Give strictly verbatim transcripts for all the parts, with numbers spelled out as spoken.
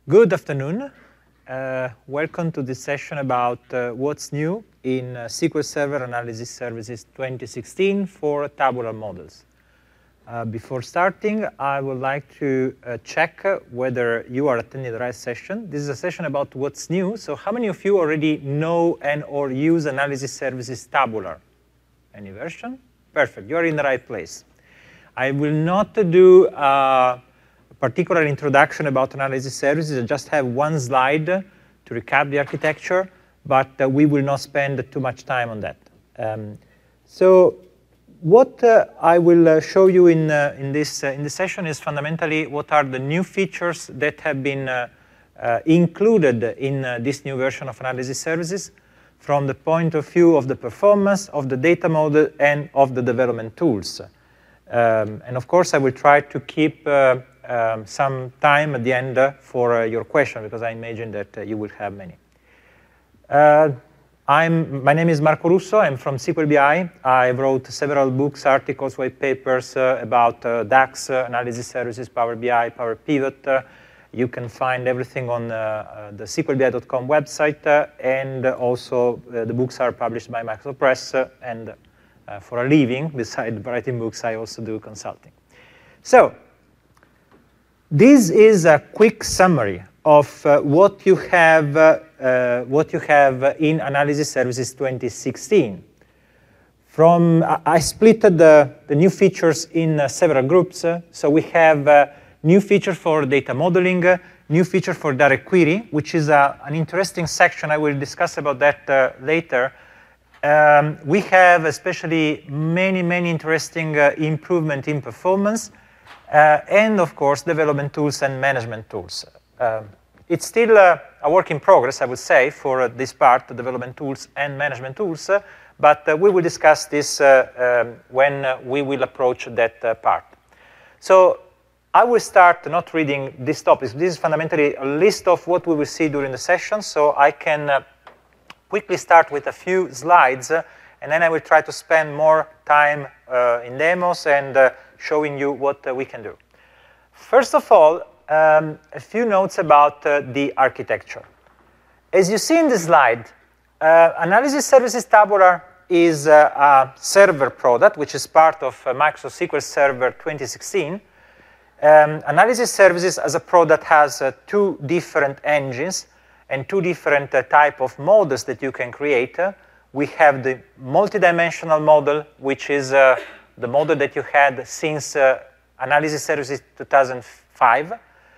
Good afternoon. Uh, welcome to this session about uh, what's new in uh, S Q L Server Analysis Services twenty sixteen for tabular models. Uh, before starting, I would like to uh, check whether you are attending the right session. This is a session about what's new. So how many of you already know and or use Analysis Services Tabular? Any version? Perfect. You are in the right place. I will not do uh, particular introduction about analysis services. I just have one slide to recap the architecture, but uh, we will not spend too much time on that. Um, so what uh, I will uh, show you in, uh, in, this, uh, in this session is fundamentally what are the new features that have been uh, uh, included in uh, this new version of analysis services from the point of view of the performance, of the data model, and of the development tools. Um, and of course, I will try to keep uh, Um, some time at the end uh, for uh, your question, because I imagine that uh, you will have many. Uh, I'm, my name is Marco Russo. I'm from S Q L B I. I wrote several books, articles, white papers uh, about uh, DAX, uh, analysis services, Power B I, Power Pivot. Uh, you can find everything on uh, uh, the S Q L B I dot com website, uh, and also uh, the books are published by Microsoft Press. Uh, and uh, for a living, besides writing books, I also do consulting. So, this is a quick summary of uh, what you have, uh, uh, what you have in Analysis Services twenty sixteen. From uh, I split the, the new features in uh, several groups. Uh, so we have uh, new feature for data modeling, uh, new feature for direct query, which is uh, an interesting section. I will discuss about that uh, later. Um, we have especially many, many interesting uh, improvement in performance. Uh, and of course, development tools and management tools. Uh, it's still uh, a work in progress, I would say, for uh, this part, the development tools and management tools, uh, but uh, we will discuss this uh, um, when uh, we will approach that uh, part. So I will start not reading these topics. This is fundamentally a list of what we will see during the session, so I can uh, quickly start with a few slides, uh, and then I will try to spend more time uh, in demos and uh, showing you what uh, we can do. First of all, um, a few notes about uh, the architecture. As you see in the slide, uh, Analysis Services Tabular is uh, a server product, which is part of uh, Microsoft S Q L Server twenty sixteen. Um, Analysis Services as a product has uh, two different engines and two different uh, type of models that you can create. Uh, we have the multidimensional model, which is uh, the model that you had since uh, Analysis Services two thousand five.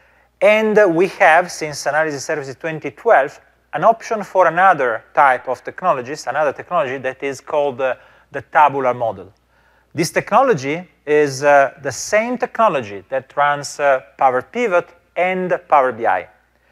And uh, we have, since Analysis Services twenty twelve, an option for another type of technologies, another technology that is called uh, the tabular model. This technology is uh, the same technology that runs uh, Power Pivot and Power B I.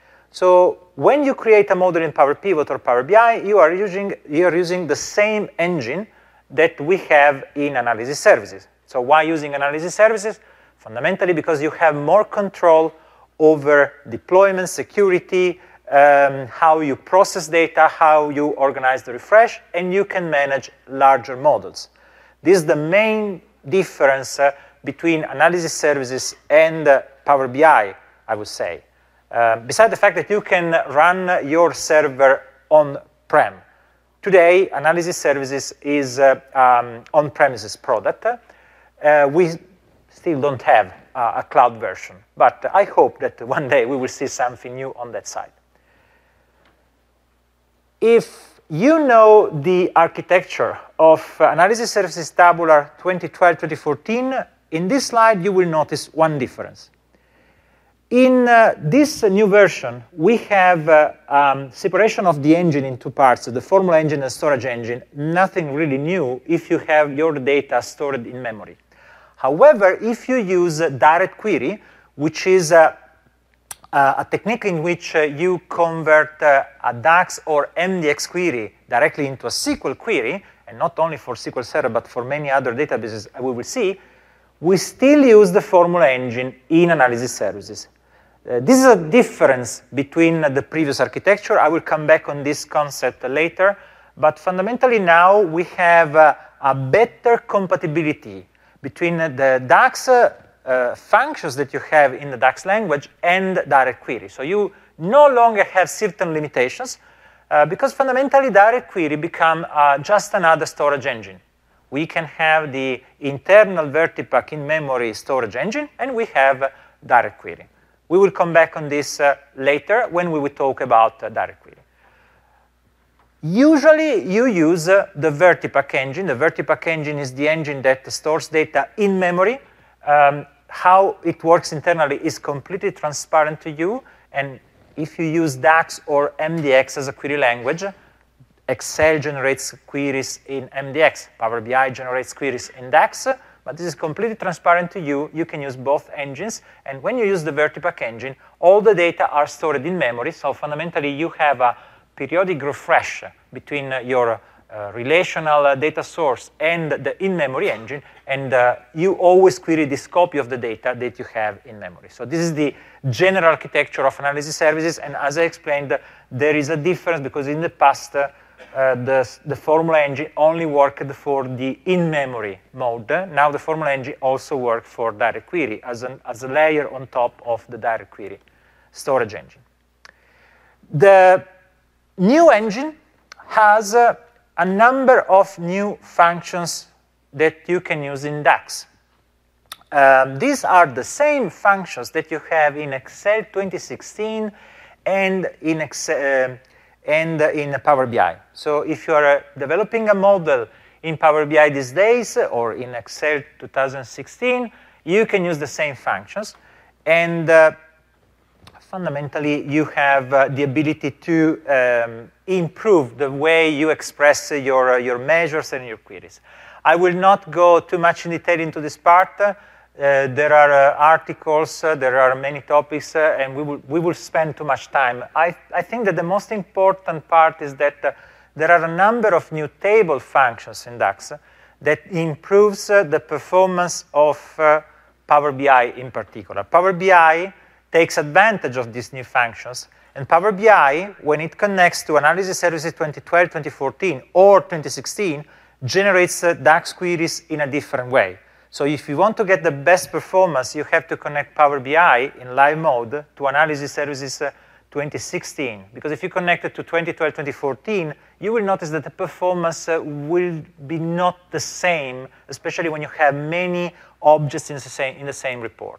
So when you create a model in Power Pivot or Power B I, you are using, you are using the same engine that we have in Analysis Services. So why using Analysis Services? Fundamentally because you have more control over deployment, security, um, how you process data, how you organize the refresh, and you can manage larger models. This is the main difference uh, between Analysis Services and uh, Power B I, I would say. Uh, besides the fact that you can run your server on-prem. Today, Analysis Services is uh, um, on-premises product. Uh, we still don't have uh, a cloud version, but I hope that one day we will see something new on that side. If you know the architecture of uh, Analysis Services Tabular twenty twelve twenty fourteen, in this slide you will notice one difference. In uh, this uh, new version, we have uh, um, separation of the engine in two parts, the formula engine and storage engine. Nothing really new if you have your data stored in memory. However, if you use uh, direct query, which is uh, uh, a technique in which uh, you convert uh, a DAX or M D X query directly into a S Q L query, and not only for S Q L Server, but for many other databases we will see, we still use the formula engine in Analysis Services. Uh, this is a difference between uh, the previous architecture. I will come back on this concept uh, later, but fundamentally now we have uh, a better compatibility between uh, the DAX uh, uh, functions that you have in the DAX language and direct query. So you, no longer have certain limitations uh, because fundamentally direct query become uh, just another storage engine. We can have the internal VertiPack in-memory storage engine, and we have uh, direct query. We will come back on this uh, later when we will talk about uh, direct query. Usually, you use uh, the VertiPack engine. The VertiPack engine is the engine that stores data in memory. Um, how it works internally is completely transparent to you. And if you use DAX or M D X as a query language, Excel generates queries in M D X. Power B I generates queries in DAX. But this is completely transparent to you. You can use both engines. And when you use the VertiPack engine, all the data are stored in memory. So fundamentally, you have a periodic refresh between uh, your uh, relational uh, data source and the in-memory engine, and uh, you always query this copy of the data that you have in memory. So this is the general architecture of analysis services, and as I explained, uh, there is a difference because in the past, uh, uh, the, the formula engine only worked for the in-memory mode. Now the formula engine also works for direct query as, an, as a layer on top of the direct query storage engine. The new engine has uh, a number of new functions that you can use in DAX. Um, these are the same functions that you have in Excel twenty sixteen and in, Excel, uh, and in Power B I. So if you are uh, developing a model in Power B I these days or in Excel two thousand sixteen, you can use the same functions. And uh, fundamentally, you have uh, the ability to um, improve the way you express uh, your, uh, your measures and your queries. I will not go too much in detail into this part. Uh, there are uh, articles, uh, there are many topics, uh, and we will, we will spend too much time. I, I think that the most important part is that uh, there are a number of new table functions in DAX that improves uh, the performance of uh, Power B I in particular. Power B I takes advantage of these new functions. And Power B I, when it connects to Analysis Services twenty twelve, twenty fourteen, or twenty sixteen, generates uh, DAX queries in a different way. So if you want to get the best performance, you have to connect Power B I in live mode to Analysis Services uh, twenty sixteen. Because if you connect it to twenty twelve, twenty fourteen, you will notice that the performance uh, will be not the same, especially when you have many objects in the same, in the same report.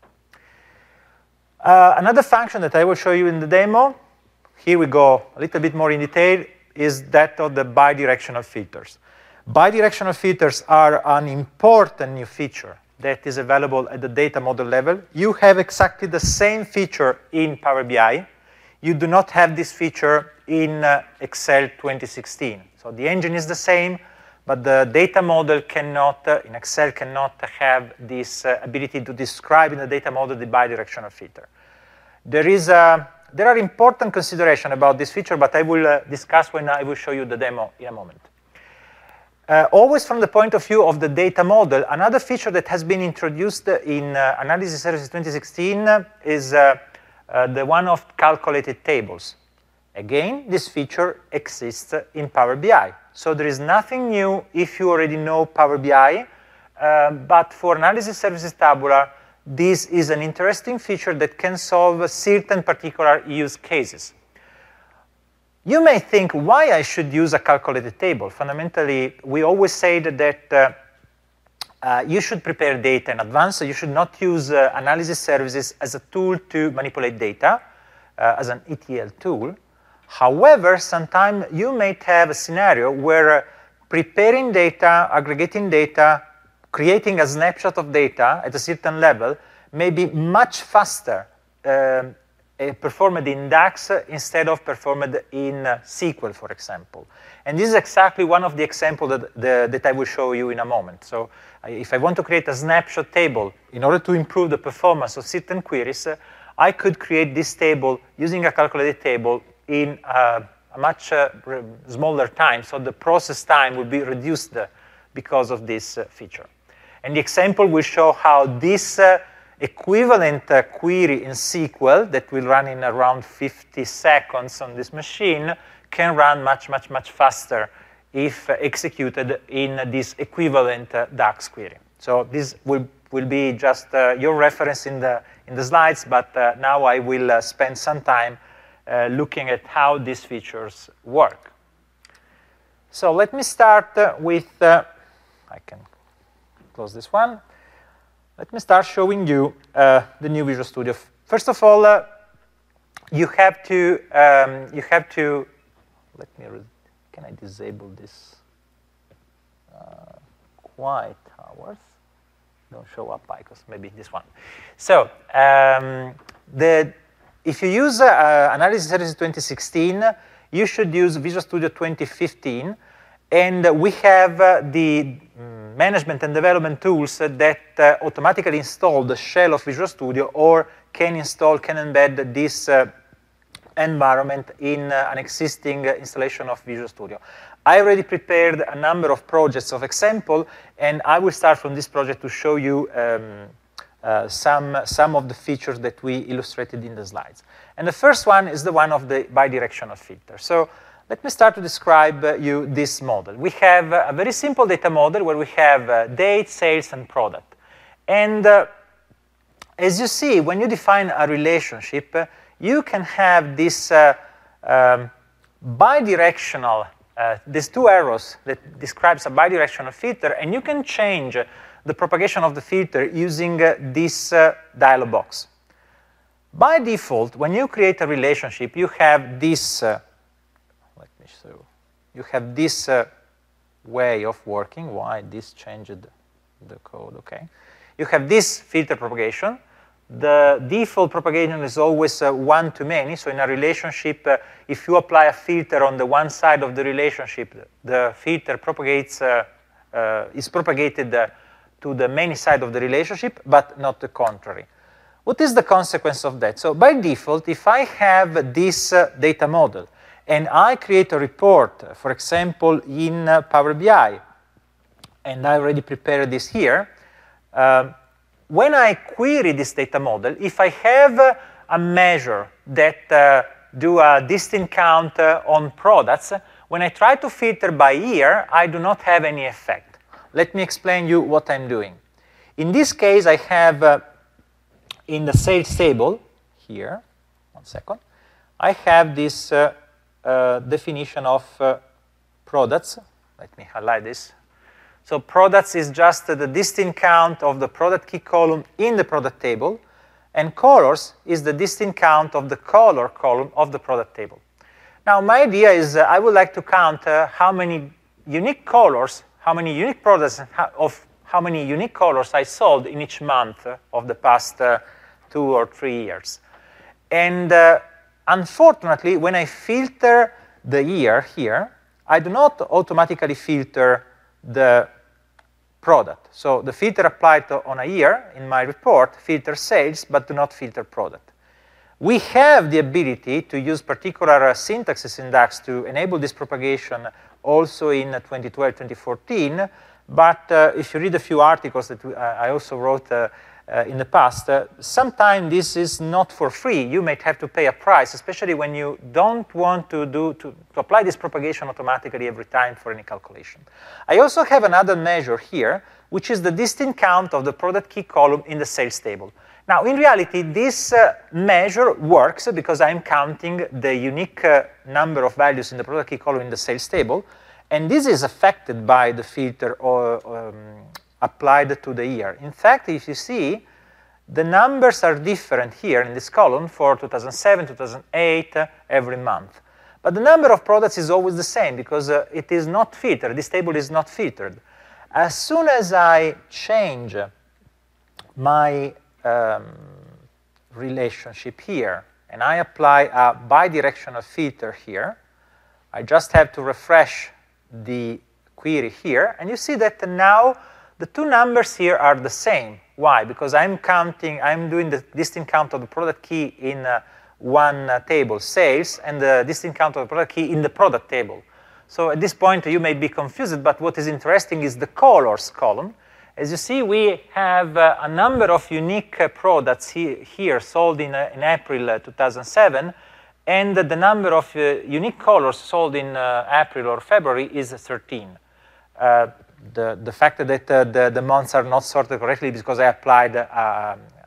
Uh, another function that I will show you in the demo, here we go a little bit more in detail, is that of the bidirectional filters. Bidirectional filters are an important new feature that is available at the data model level. You have exactly the same feature in Power B I. You do not have this feature in uh, Excel twenty sixteen. So the engine is the same, but the data model cannot, uh, in Excel, cannot have this uh, ability to describe in the data model the bidirectional filter. There is a, there are important considerations about this feature, but I will uh, discuss when I will show you the demo in a moment. Uh, always from the point of view of the data model, another feature that has been introduced in uh, Analysis Services twenty sixteen is uh, uh, the one of calculated tables. Again, this feature exists in Power B I. So there is nothing new if you already know Power B I, uh, but for Analysis Services Tabular, this is an interesting feature that can solve certain particular use cases. You may think why I should use a calculated table. Fundamentally, we always say that, that uh, uh, you should prepare data in advance, so you should not use uh, Analysis Services as a tool to manipulate data, uh, as an E T L tool. However, sometimes you might have a scenario where uh, preparing data, aggregating data, creating a snapshot of data at a certain level may be much faster um, uh, performed in DAX instead of performed in uh, S Q L, for example. And this is exactly one of the examples that, the, that I will show you in a moment. So I, if I want to create a snapshot table in order to improve the performance of certain queries, uh, I could create this table using a calculated table in uh, a much uh, smaller time, so the process time will be reduced uh, because of this uh, feature. And the example will show how this uh, equivalent uh, query in S Q L that will run in around fifty seconds on this machine can run much, much, much faster if uh, executed in uh, this equivalent uh, DAX query. So this will, will be just uh, your reference in the, in the slides, but uh, now I will uh, spend some time uh, looking at how these features work. So let me start uh, with, uh, I can close this one. Let me start showing you uh, the new Visual Studio. First of all, uh, you have to, um, you have to, let me, can I disable this? Uh, quiet hours. Don't show up icons, maybe this one. So, um, the, if you use uh, Analysis Services twenty sixteen, you should use Visual Studio twenty fifteen, and we have uh, the management and development tools that uh, automatically install the shell of Visual Studio or can install, can embed this uh, environment in uh, an existing uh, installation of Visual Studio. I already prepared a number of projects of example, and I will start from this project to show you um, uh, some, some of the features that we illustrated in the slides. And the first one is the one of the bidirectional filter. So let me start to describe uh, you this model. We have uh, a very simple data model where we have uh, date, sales, and product. And uh, as you see, when you define a relationship, uh, you can have this uh, um, bidirectional, uh, these two arrows that describes a bidirectional filter, and you can change uh, the propagation of the filter using uh, this uh, dialog box. By default, when you create a relationship, you have this, uh, let me show, you have this uh, way of working. Why this changed the code, okay. You have this filter propagation. The default propagation is always uh, one to many. So in a relationship, uh, if you apply a filter on the one side of the relationship, the filter propagates, uh, uh, is propagated uh, to the many side of the relationship, but not the contrary. What is the consequence of that? So by default, if I have this uh, data model and I create a report, uh, for example, in uh, Power B I, and I already prepared this here, um, when I query this data model, if I have uh, a measure that uh, do a distinct count uh, on products, when I try to filter by year, I do not have any effect. Let me explain you what I'm doing. In this case, I have uh, in the sales table here, one second, I have this uh, uh, definition of uh, products. Let me highlight this. So products is just the distinct count of the product key column in the product table, and colors is the distinct count of the color column of the product table. Now my idea is uh, I would like to count uh, how many unique colors, how many unique products, and how, of how many unique colors I sold in each month uh, of the past uh, two or three years. And uh, unfortunately, when I filter the year here, I do not automatically filter the product. So the filter applied to, on a year in my report filters sales, but do not filter product. We have the ability to use particular uh, syntaxes in DAX to enable this propagation also in uh, twenty twelve, twenty fourteen, but uh, if you read a few articles that we, uh, I also wrote uh, uh, in the past, uh, sometimes this is not for free. You might have to pay a price, especially when you don't want to, do, to, to apply this propagation automatically every time for any calculation. I also have another measure here, which is the distinct count of the product key column in the sales table. Now, in reality, this uh, measure works because I'm counting the unique uh, number of values in the product key column in the sales table, and this is affected by the filter or, um, applied to the year. In fact, if you see, the numbers are different here in this column for two thousand seven, two thousand eight, uh, every month. But the number of products is always the same because uh, it is not filtered. This table is not filtered. As soon as I change my um, relationship here and I apply a bidirectional filter here, I just have to refresh the query here, and you see that now the two numbers here are the same. Why? Because I'm counting, I'm doing the distinct count of the product key in uh, one uh, table, sales, and the distinct count of the product key in the product table. So at this point, you may be confused, but what is interesting is the colors column. As you see, we have uh, a number of unique uh, products he here sold in, uh, in April uh, two thousand seven, and uh, the number of uh, unique colors sold in uh, April or February is thirteen. Uh, The, the fact that uh, the, the months are not sorted correctly is because I applied uh, um,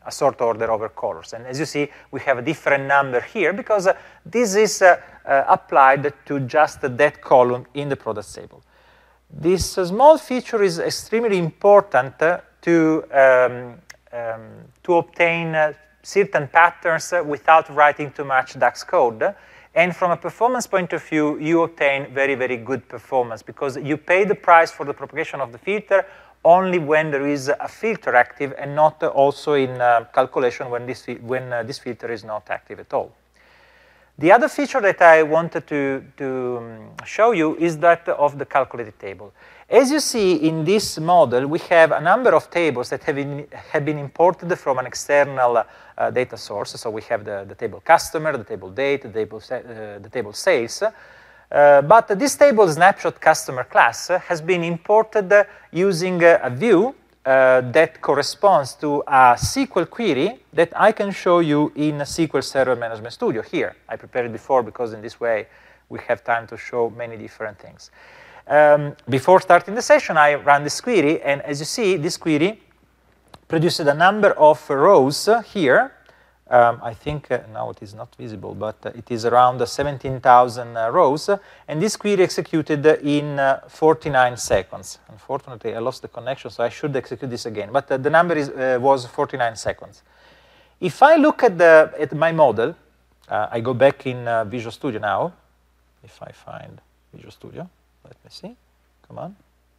a sort order over colors. And as you see, we have a different number here because uh, this is uh, uh, applied to just that column in the product table. This uh, small feature is extremely important uh, to, um, um, to obtain uh, certain patterns uh, without writing too much DAX code. And from a performance point of view, you obtain very, very good performance because you pay the price for the propagation of the filter only when there is a filter active and not uh, also in uh, calculation when, this, when uh, this filter is not active at all. The other feature that I wanted to, to um, show you is that of the calculated table. As you see in this model, we have a number of tables that have been, have been imported from an external uh, data source. So we have the, the table customer, the table date, the table, uh, the table sales. Uh, but this table snapshot customer class has been imported uh, using uh, a view uh, that corresponds to a S Q L query that I can show you in S Q L Server Management Studio here. I prepared it before because in this way we have time to show many different things. Um, before starting the session, I ran this query, and as you see, this query produced a number of rows here. Um, I think uh, now it is not visible, but uh, it is around seventeen thousand uh, rows, and this query executed in uh, forty-nine seconds. Unfortunately, I lost the connection, so I should execute this again, but uh, the number is, uh, was forty-nine seconds. If I look at, the, at my model, uh, I go back in uh, Visual Studio now, if I find Visual Studio. Let me see. Come on.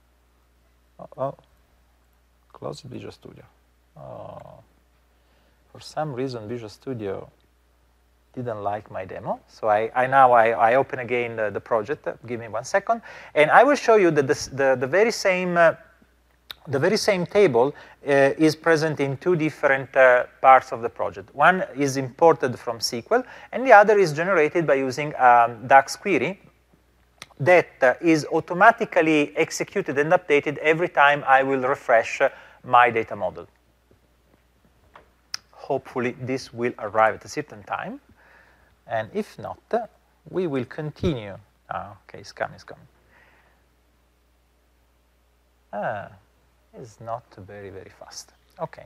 Oh, oh. Close Visual Studio. Oh. For some reason, Visual Studio didn't like my demo. So I, I now I, I open again the, the project. Give me one second, and I will show you that this, the the very same uh, the very same table uh, is present in two different uh, parts of the project. One is imported from S Q L, and the other is generated by using um, DAX query that uh, is automatically executed and updated every time I will refresh uh, my data model. Hopefully, this will arrive at a certain time. And if not, uh, we will continue. Oh, OK, it's coming, it's coming. Ah, it's not very, very fast. OK.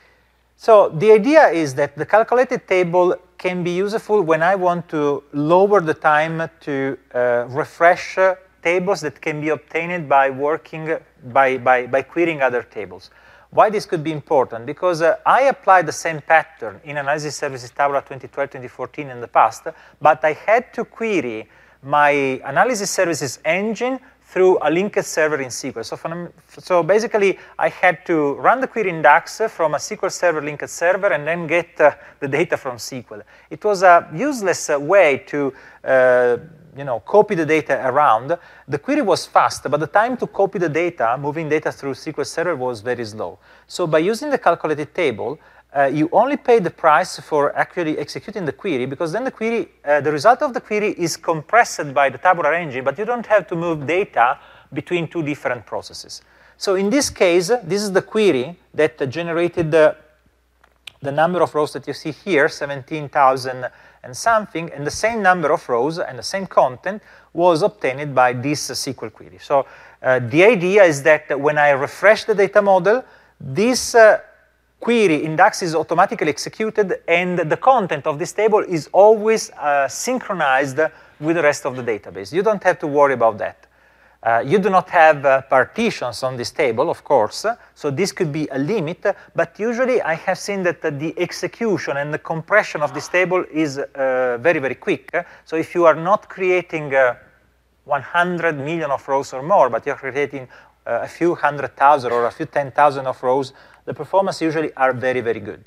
So the idea is that the calculated table can be useful when I want to lower the time to uh, refresh uh, tables that can be obtained by working, by, by, by querying other tables. Why this could be important? Because uh, I applied the same pattern in Analysis Services Tabular twenty twelve twenty fourteen in the past, but I had to query my Analysis Services engine through a linked server in S Q L. So, from, so basically, I had to run the query in DAX from a S Q L Server linked server and then get uh, the data from S Q L. It was a useless uh, way to uh, you know, copy the data around. The query was fast, but the time to copy the data, moving data through S Q L Server, was very slow. So by using the calculated table, uh, you only pay the price for actually executing the query, because then the query, uh, the result of the query is compressed by the tabular engine, but you don't have to move data between two different processes. So in this case, this is the query that uh, generated the, the number of rows that you see here, seventeen thousand and something, and the same number of rows and the same content was obtained by this uh, S Q L query. So uh, the idea is that when I refresh the data model, this uh, query in DAX is automatically executed, and the content of this table is always uh, synchronized with the rest of the database. You don't have to worry about that. Uh, you do not have uh, partitions on this table, of course, so this could be a limit, but usually I have seen that uh, the execution and the compression of this table is uh, very, very quick. So if you are not creating uh, one hundred million of rows or more, but you're creating uh, a few hundred thousand or a few ten thousand of rows, the performance usually are very, very good.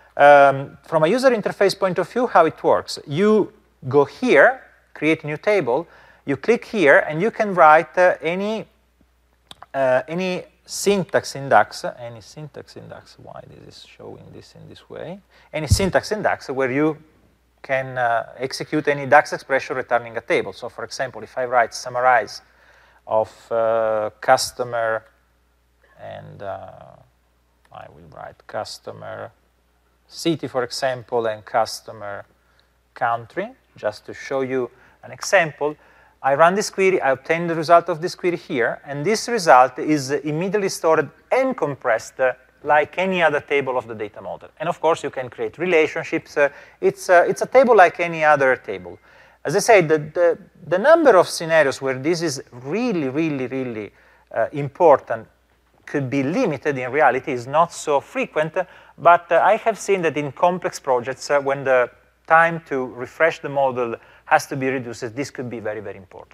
Um, from a user interface point of view, how it works. You go here, create a new table, you click here, and you can write uh, any, uh, any syntax in DAX, any syntax in DAX, why this is showing this in this way, any syntax in DAX where you can uh, execute any DAX expression returning a table. So for example, if I write summarize of uh, customer, and uh, I will write customer city, for example, and customer country, just to show you an example. I run this query, I obtain the result of this query here, and this result is immediately stored and compressed like any other table of the data model. And of course, you can create relationships. Uh, it's, uh, it's a table like any other table. As I said, the, the, the number of scenarios where this is really, really, really uh, important could be limited. In reality, is not so frequent, but uh, I have seen that in complex projects, uh, when the time to refresh the model has to be reduced, this could be very, very important.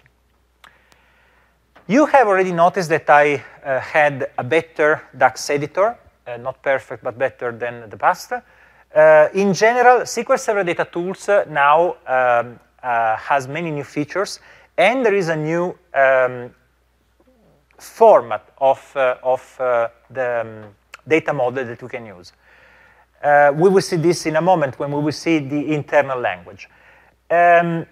You have already noticed that I uh, had a better DAX editor, uh, not perfect, but better than the past. Uh, in general, S Q L Server Data Tools uh, now um, uh, has many new features, and there is a new um, format of, uh, of uh, the um, data model that you can use. Uh, we will see this in a moment when we will see the internal language. Um,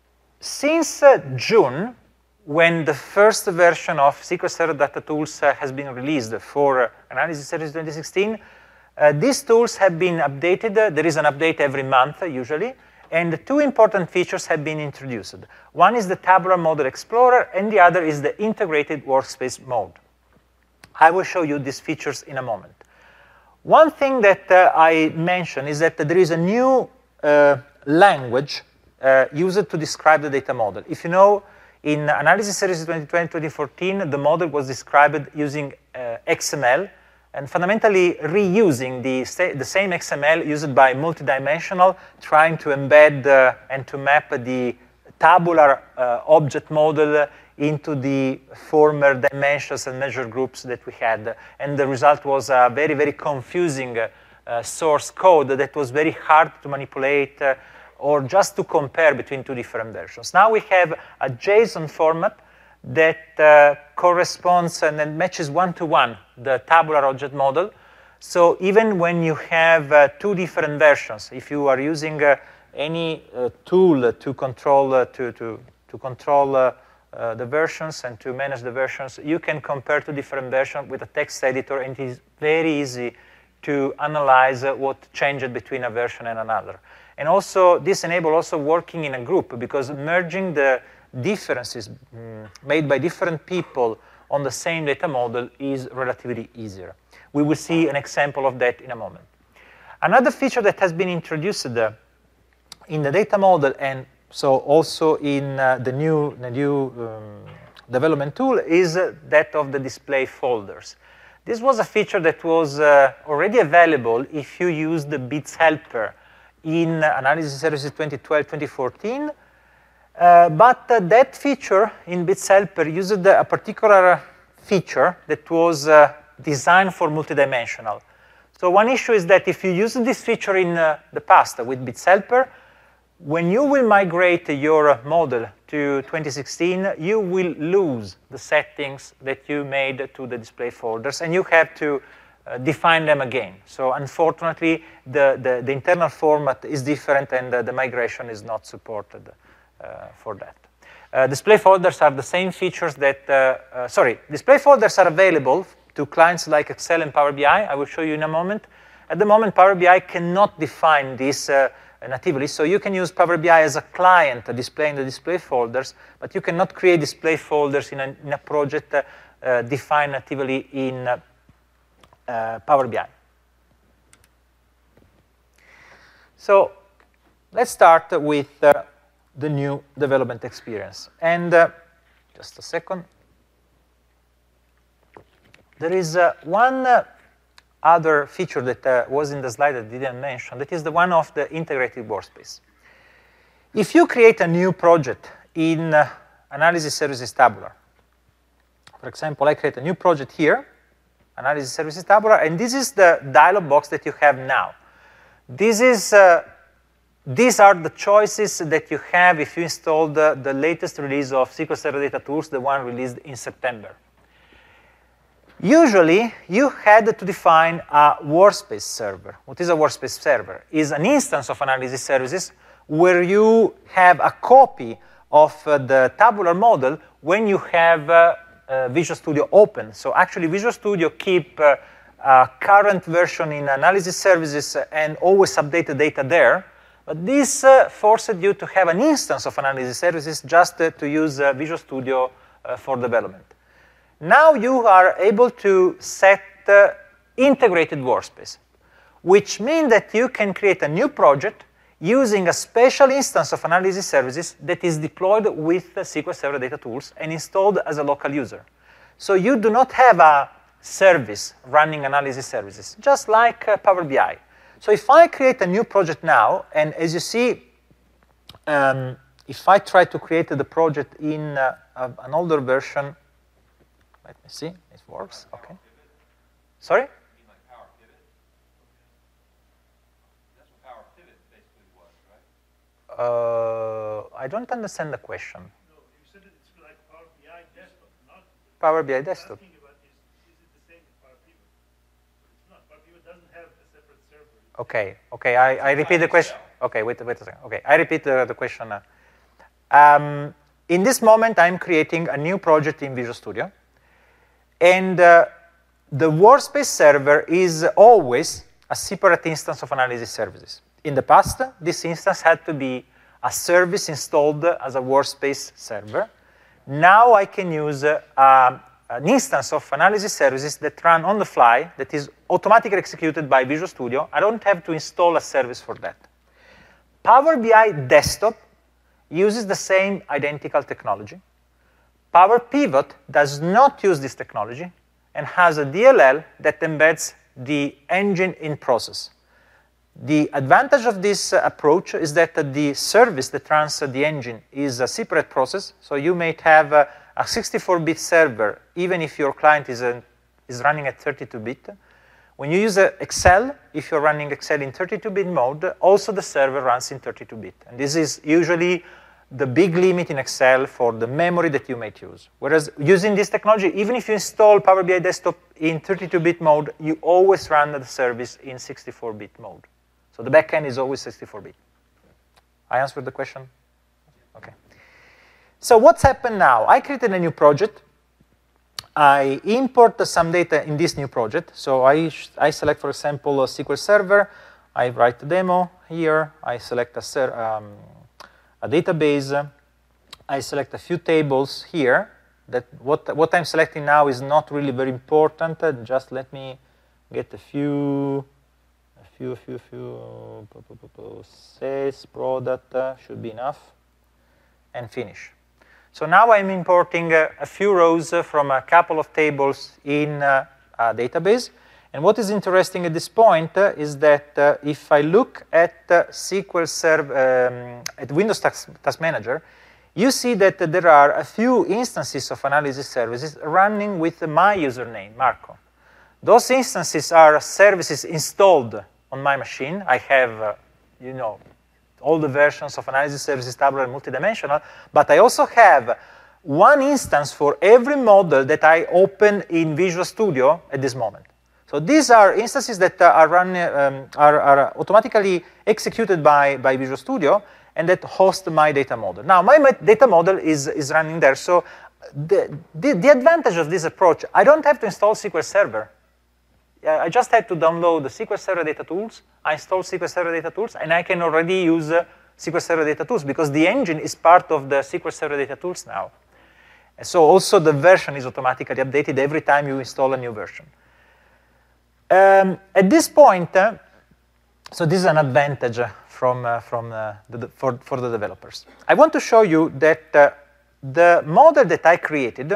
since uh, June, when the first version of S Q L Server Data Tools uh, has been released for uh, Analysis Services twenty sixteen, uh, these tools have been updated. Uh, there is an update every month, uh, usually, and two important features have been introduced. One is the Tabular Model Explorer, and the other is the Integrated Workspace Mode. I will show you these features in a moment. One thing that uh, I mentioned is that there is a new uh, language uh, used to describe the data model. If you know, in Analysis Services twenty twenty to twenty fourteen, the model was described using uh, X M L, and fundamentally reusing the, the same X M L used by multidimensional, trying to embed uh, and to map the tabular uh, object model into the former dimensions and measure groups that we had. And the result was a very, very confusing uh, source code that was very hard to manipulate uh, or just to compare between two different versions. Now we have a JSON format that uh, corresponds and then matches one-to-one the tabular object model. So even when you have uh, two different versions, if you are using uh, any uh, tool to control uh, to, to, to control uh, uh, the versions and to manage the versions, you can compare two different versions with a text editor, and it is very easy to analyze uh, what changed between a version and another. And also, this enables also working in a group, because merging the differences mm, made by different people on the same data model is relatively easier. We will see an example of that in a moment. Another feature that has been introduced uh, in the data model, and so also in uh, the new, the new um, development tool, is uh, that of the display folders. This was a feature that was uh, already available if you use the Bits Helper in Analysis Services twenty twelve to twenty fourteen, uh, but uh, that feature in Bits Helper used a particular feature that was uh, designed for multidimensional. So one issue is that if you use this feature in uh, the past with Bits Helper, when you will migrate your model to twenty sixteen, you will lose the settings that you made to the display folders, and you have to Uh, define them again. So unfortunately, the, the, the internal format is different, and uh, the migration is not supported uh, for that. Uh, display folders are the same features that, uh, uh, sorry, display folders are available to clients like Excel and Power B I. I will show you in a moment. At the moment, Power B I cannot define this uh, natively, so you can use Power B I as a client uh, displaying the display folders, but you cannot create display folders in a, in a project uh, uh, defined natively in uh, Uh, Power B I. So let's start with uh, the new development experience. And uh, just a second. There is uh, one uh, other feature that uh, was in the slide that I didn't mention. That is the one of the integrated workspace. If you create a new project in uh, Analysis Services Tabular, for example, I create a new project here, Analysis Services Tabular, and this is the dialog box that you have now. This is, uh, these are the choices that you have if you install the, the latest release of S Q L Server Data Tools, the one released in September. Usually, you had to define a workspace server. What is a workspace server? It's an instance of Analysis Services where you have a copy of uh, the tabular model when you have uh, Uh, Visual Studio open. So actually, Visual Studio keep uh, a current version in Analysis Services and always update the data there. But this uh, forced you to have an instance of Analysis Services just uh, to use uh, Visual Studio uh, for development. Now you are able to set uh, integrated workspace, which means that you can create a new project using a special instance of analysis services that is deployed with the S Q L Server Data Tools and installed as a local user. So you do not have a service running analysis services, just like uh, Power B I. So if I create a new project now, and as you see, um, if I try to create the project in uh, an older version, let me see, it works, okay. Sorry? Uh, I don't understand the question. No, you said it's like Power B I desktop, not Power B I desktop. Asking about is, is it the same as Power Pivot? It's not. Power Pivot doesn't have a separate server. Okay, okay, I, I repeat the question. Okay, wait, wait a second. Okay, I repeat the, the question. Um, in this moment, I'm creating a new project in Visual Studio, and uh, the workspace server is always a separate instance of analysis services. In the past, this instance had to be a service installed as a workspace server. Now I can use uh, uh, an instance of analysis services that run on the fly, that is automatically executed by Visual Studio. I don't have to install a service for that. Power B I Desktop uses the same identical technology. Power Pivot does not use this technology and has a D L L that embeds the engine in process. The advantage of this uh, approach is that uh, the service that runs uh, the engine is a separate process, so you may have uh, a sixty-four bit server even if your client is, uh, is running at thirty-two bit. When you use uh, Excel, if you're running Excel in thirty-two bit mode, also the server runs in thirty-two bit. And this is usually the big limit in Excel for the memory that you might use. Whereas using this technology, even if you install Power B I Desktop in thirty-two bit mode, you always run the service in sixty-four bit mode. So the backend is always sixty-four bit. I answered the question? Okay. So what's happened now? I created a new project. I import some data in this new project. So I, I select, for example, a S Q L Server. I write the demo here. I select a, ser um, a database. I select a few tables here. That what, what I'm selecting now is not really very important. Uh, just let me get a few... few, few, few, sales, product, uh, should be enough, and finish. So now I'm importing uh, a few rows uh, from a couple of tables in uh, a database. And what is interesting at this point uh, is that uh, if I look at uh, S Q L Server, um, at Windows Task, Task Manager, you see that uh, there are a few instances of analysis services running with uh, my username, Marco. Those instances are services installed on my machine. I have, uh, you know, all the versions of analysis services, tabular and multidimensional, but I also have one instance for every model that I open in Visual Studio at this moment. So these are instances that uh, are, run, um, are, are automatically executed by, by Visual Studio and that host my data model. Now, my, my data model is, is running there. So the, the, the advantage of this approach, I don't have to install S Q L Server. I just had to download the S Q L Server Data Tools, I install S Q L Server Data Tools, and I can already use uh, S Q L Server Data Tools because the engine is part of the S Q L Server Data Tools now. And so also the version is automatically updated every time you install a new version. Um, at this point, uh, so this is an advantage from, uh, from, uh, the, for, for the developers. I want to show you that uh, the model that I created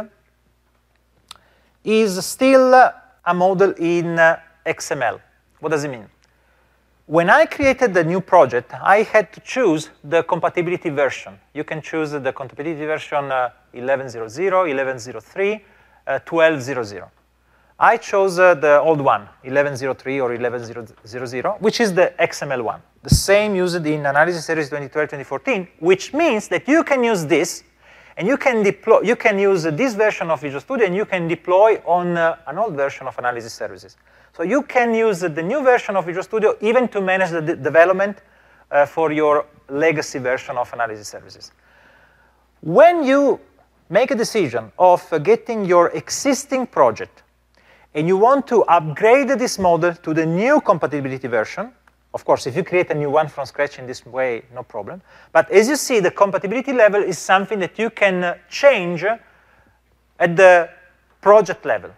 is still uh, a model in uh, X M L. What does it mean? When I created the new project, I had to choose the compatibility version. You can choose the compatibility version uh, eleven point zero point zero, eleven point zero point three, uh, twelve point zero point zero. I chose uh, the old one, eleven point zero point three or eleven point zero point zero, which is the X M L one. The same used in Analysis Service twenty twelve twenty fourteen, which means that you can use this and you can deploy, you can use this version of Visual Studio and you can deploy on uh, an old version of Analysis Services. So you can use the new version of Visual Studio even to manage the de development uh, for your legacy version of Analysis Services. When you make a decision of uh, getting your existing project and you want to upgrade this model to the new compatibility version, of course, if you create a new one from scratch in this way, no problem. But as you see, the compatibility level is something that you can uh, change at the project level.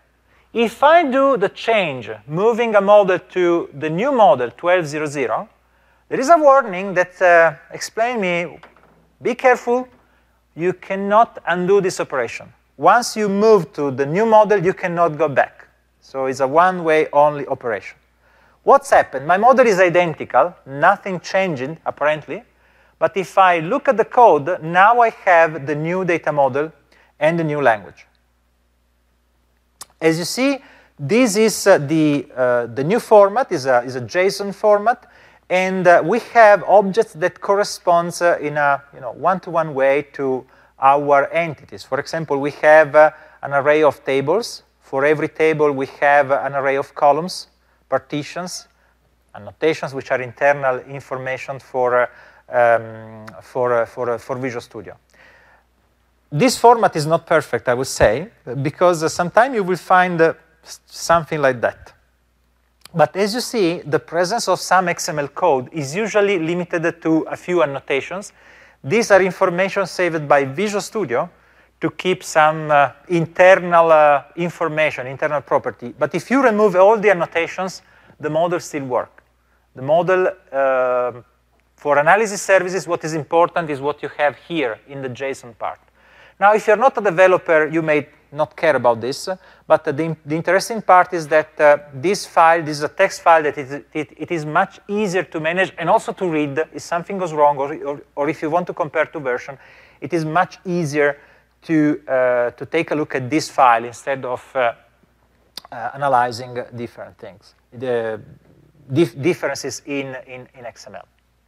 If I do the change, moving a model to the new model, twelve hundred, there is a warning that uh, explains me, be careful, you cannot undo this operation. Once you move to the new model, you cannot go back. So it's a one-way only operation. What's happened? My model is identical, nothing changing, apparently. But if I look at the code, now I have the new data model and the new language. As you see, this is uh, the, uh, the new format, is a, is a JSON format. And uh, we have objects that correspond uh, in a you know, one-to-one way to our entities. For example, we have uh, an array of tables. For every table, we have an array of columns, partitions, annotations, which are internal information for, uh, um, for, uh, for, uh, for Visual Studio. This format is not perfect, I would say, because uh, sometimes you will find uh, something like that. But as you see, the presence of some X M L code is usually limited to a few annotations. These are information saved by Visual Studio to keep some uh, internal uh, information, internal property. But if you remove all the annotations, the model still works. The model, uh, for analysis services, what is important is what you have here in the JSON part. Now, if you're not a developer, you may not care about this, but uh, the, the interesting part is that uh, this file, this is a text file that it, it, it is much easier to manage and also to read if something goes wrong, or, or, or if you want to compare two versions, it is much easier to, uh, to take a look at this file instead of uh, uh, analyzing different things, the dif differences in, in, in X M L.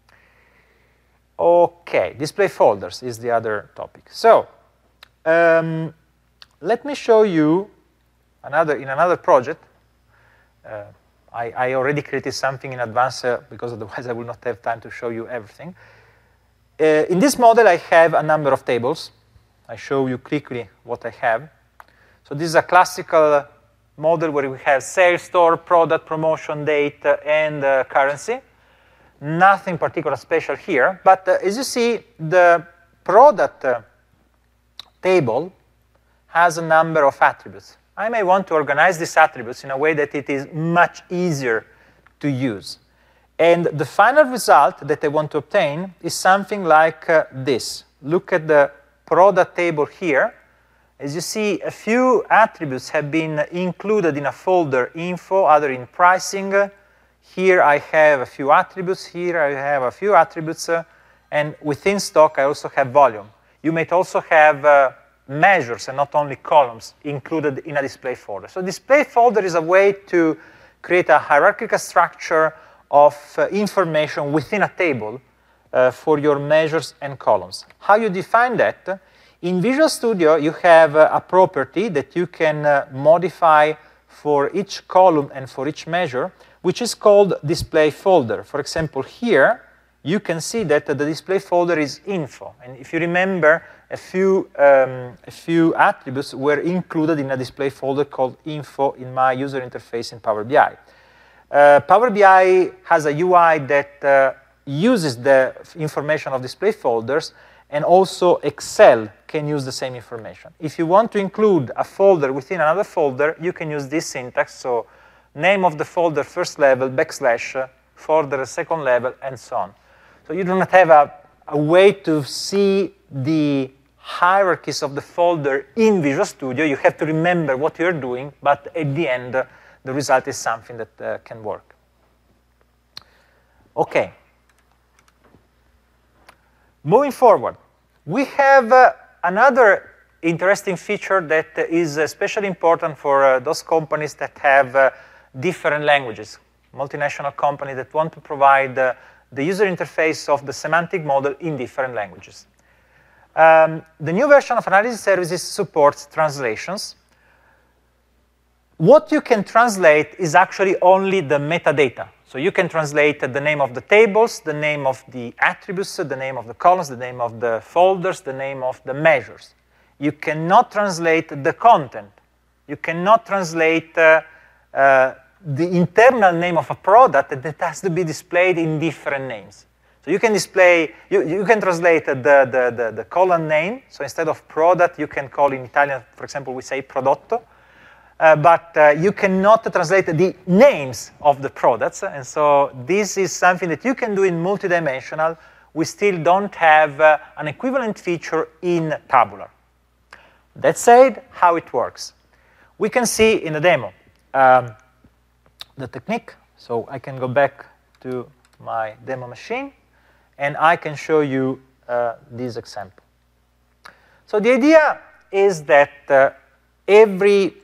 Okay, display folders is the other topic. So, um, let me show you another in another project. Uh, I, I already created something in advance uh, because otherwise I will not have time to show you everything. Uh, in this model, I have a number of tables. I show you quickly what I have. So this is a classical model where we have sales, store, product, promotion, date, uh, and uh, currency. Nothing particular special here. But uh, as you see, the product uh, table has a number of attributes. I may want to organize these attributes in a way that it is much easier to use. And the final result that I want to obtain is something like uh, this. Look at the product table here. As you see, a few attributes have been included in a folder info, other in pricing. Here I have a few attributes. Here I have a few attributes. Uh, and within stock, I also have volume. You may also have uh, measures and not only columns included in a display folder. So display folder is a way to create a hierarchical structure of uh, information within a table uh, for your measures and columns. How you define that? In Visual Studio, you have uh, a property that you can uh, modify for each column and for each measure, which is called display folder. For example, here, you can see that uh, the display folder is info. And if you remember, a few, um, a few attributes were included in a display folder called info in my user interface in Power B I. Uh, Power B I has a U I that uh, uses the information of display folders, and also Excel can use the same information. If you want to include a folder within another folder, you can use this syntax. So name of the folder first level, backslash, folder second level, and so on. So you do not have a, a way to see the hierarchies of the folder in Visual Studio. You have to remember what you're doing, but at the end, uh, the result is something that uh, can work. Okay. Moving forward, we have uh, another interesting feature that is especially important for uh, those companies that have uh, different languages, multinational companies that want to provide uh, the user interface of the semantic model in different languages. Um, the new version of Analysis Services supports translations. What you can translate is actually only the metadata. So you can translate the name of the tables, the name of the attributes, the name of the columns, the name of the folders, the name of the measures. You cannot translate the content. You cannot translate uh, uh, the internal name of a product that has to be displayed in different names. So you can display, you, you can translate the, the, the, the column name. So instead of product, you can call in Italian, for example, we say prodotto. Uh, uh, but uh, you cannot translate the names of the products. And so this is something that you can do in multidimensional. We still don't have uh, an equivalent feature in tabular. That said, how it works. We can see in the demo um, the technique. So I can go back to my demo machine, and I can show you uh, this example. So the idea is that uh, every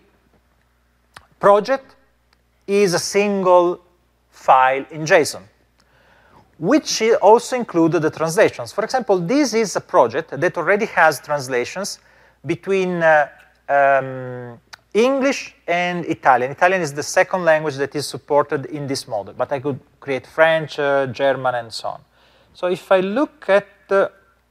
project is a single file in JSON, which also include the translations. For example, this is a project that already has translations between uh, um, English and Italian. Italian is the second language that is supported in this model, but I could create French, uh, German, and so on. So if I look at, uh,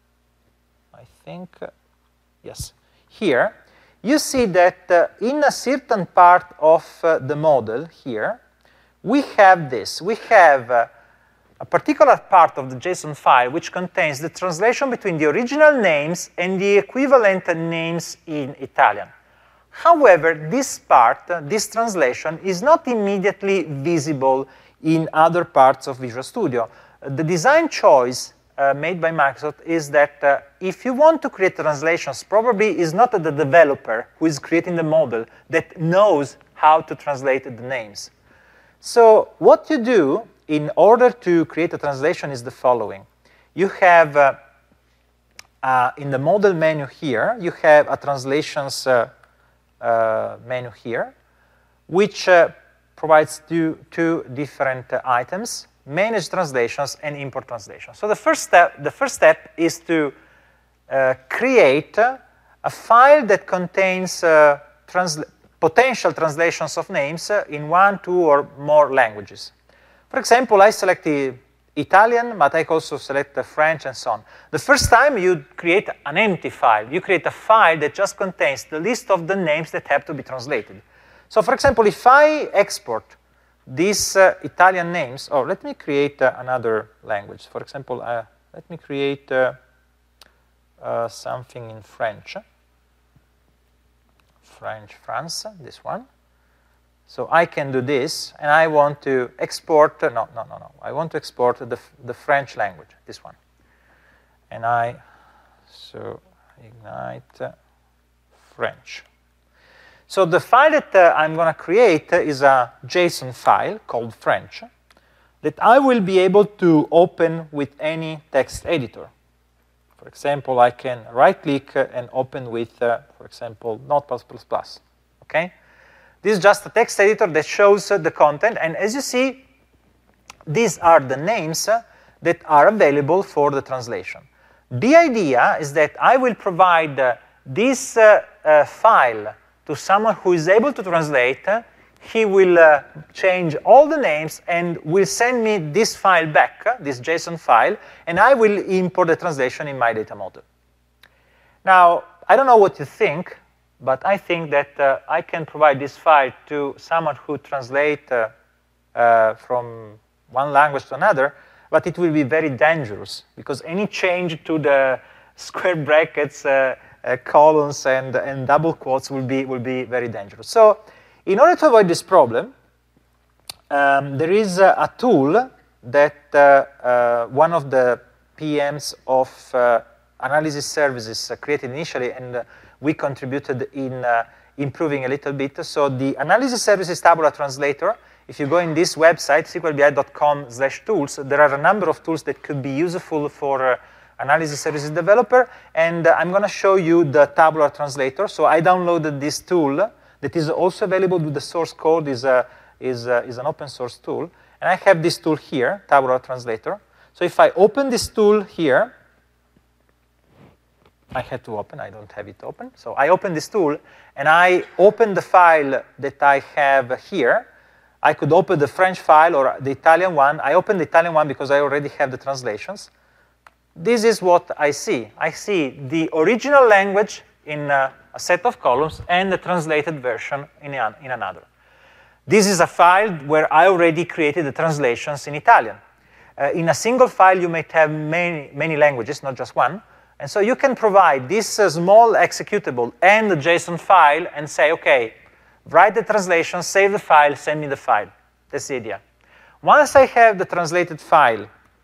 I think, uh, yes, here, you see that uh, in a certain part of uh, the model here, we have this. We have uh, a particular part of the JSON file which contains the translation between the original names and the equivalent names in Italian. However, this part, uh, this translation, is not immediately visible in other parts of Visual Studio. Uh, the design choice uh, made by Microsoft is that uh, if you want to create translations, probably is not the developer who is creating the model that knows how to translate the names. So what you do in order to create a translation is the following. You have, uh, uh, in the model menu here, you have a translations uh, uh, menu here, which uh, provides two, two different uh, items, manage translations and import translations. So the first step, the first step is to uh, create uh, a file that contains uh, transla potential translations of names uh, in one, two, or more languages. For example, I select the Italian, but I also select the French and so on. The first time you create an empty file. You create a file that just contains the list of the names that have to be translated. So for example, if I export these uh, Italian names, oh, let me create uh, another language. For example, uh, let me create uh, uh, something in French. French, France, this one. So I can do this, and I want to export, uh, no, no, no, no. I want to export the, the French language, this one. And I, so ignite uh, French. So the file that uh, I'm going to create is a JSON file called French that I will be able to open with any text editor. For example, I can right-click and open with, uh, for example, Notepad plus plus, okay? This is just a text editor that shows uh, the content, and as you see, these are the names uh, that are available for the translation. The idea is that I will provide uh, this uh, uh, file to someone who is able to translate. Uh, he will uh, change all the names and will send me this file back, uh, this JSON file, and I will import the translation in my data model. Now, I don't know what you think, but I think that uh, I can provide this file to someone who translates uh, uh, from one language to another, but it will be very dangerous because any change to the square brackets, uh, uh, columns, and, and double quotes will be, will be very dangerous. So in order to avoid this problem, um, there is a, a tool that uh, uh, one of the P Ms of uh, analysis services uh, created initially, and uh, we contributed in uh, improving a little bit. So the analysis services tabular translator, if you go in this website, S Q L B I dot com slash tools, there are a number of tools that could be useful for uh, analysis services developer, and uh, I'm going to show you the tabular translator. So I downloaded this tool that is also available with the source code, is, a, is, a, is an open source tool, and I have this tool here, tabular translator. So if I open this tool here, I had to open, I don't have it open. So I open this tool, and I open the file that I have here. I could open the French file or the Italian one. I open the Italian one because I already have the translations. This is what I see. I see the original language in uh, a set of columns and the translated version in, an, in another. This is a file where I already created the translations in Italian. Uh, in a single file, you might have many, many languages, not just one. And so you can provide this uh, small executable and the JSON file and say, OK, write the translation, save the file, send me the file. That's the idea. Once I have the translated file,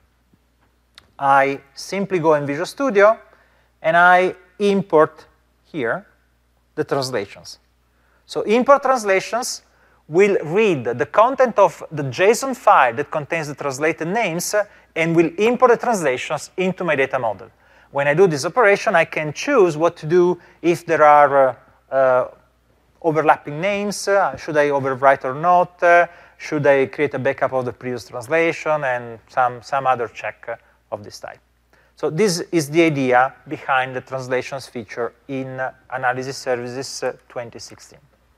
I simply go in Visual Studio, and I import here the translations. So import translations will read the content of the JSON file that contains the translated names and will import the translations into my data model. When I do this operation, I can choose what to do if there are uh, uh, overlapping names. Uh, should I overwrite or not? Uh, should I create a backup of the previous translation and some, some other check uh, of this type? So this is the idea behind the translations feature in uh, Analysis Services uh, twenty sixteen.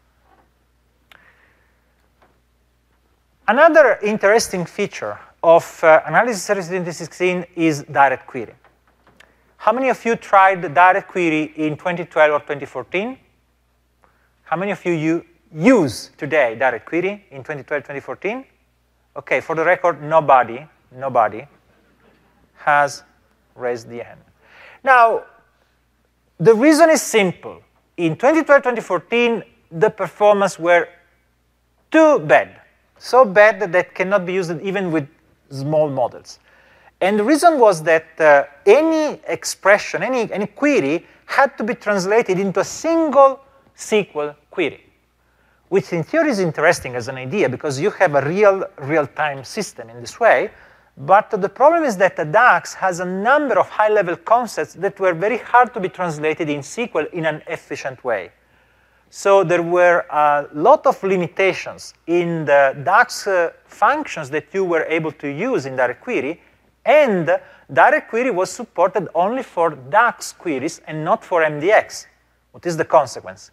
Another interesting feature of uh, Analysis Services twenty sixteen is direct query. How many of you tried direct query in twenty twelve or twenty fourteen? How many of you, you use today direct query in twenty twelve, twenty fourteen? Okay, for the record, nobody, nobody has raised the hand. Now, the reason is simple. In twenty twelve, twenty fourteen, the performance were too bad. So bad that that cannot be used even with small models. And the reason was that uh, any expression, any, any query had to be translated into a single S Q L query, which in theory is interesting as an idea because you have a real real-time system in this way. But the problem is that the DAX has a number of high-level concepts that were very hard to be translated in S Q L in an efficient way. So there were a lot of limitations in the DAX uh, functions that you were able to use in direct query, and direct query was supported only for DAX queries and not for M D X. What is the consequence?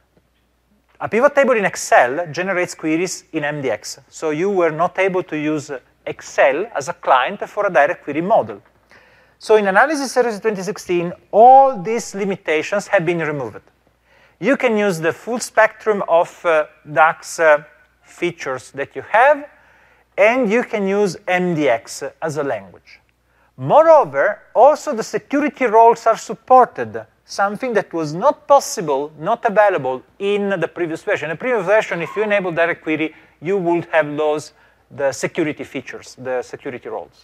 A pivot table in Excel generates queries in M D X, so you were not able to use Excel as a client for a direct query model. So in Analysis Services twenty sixteen, all these limitations have been removed. You can use the full spectrum of uh, DAX uh, features that you have, and you can use M D X as a language. Moreover, also the security roles are supported, something that was not possible, not available in the previous version. In the previous version, if you enable direct query, you would have lost the security features, the security roles.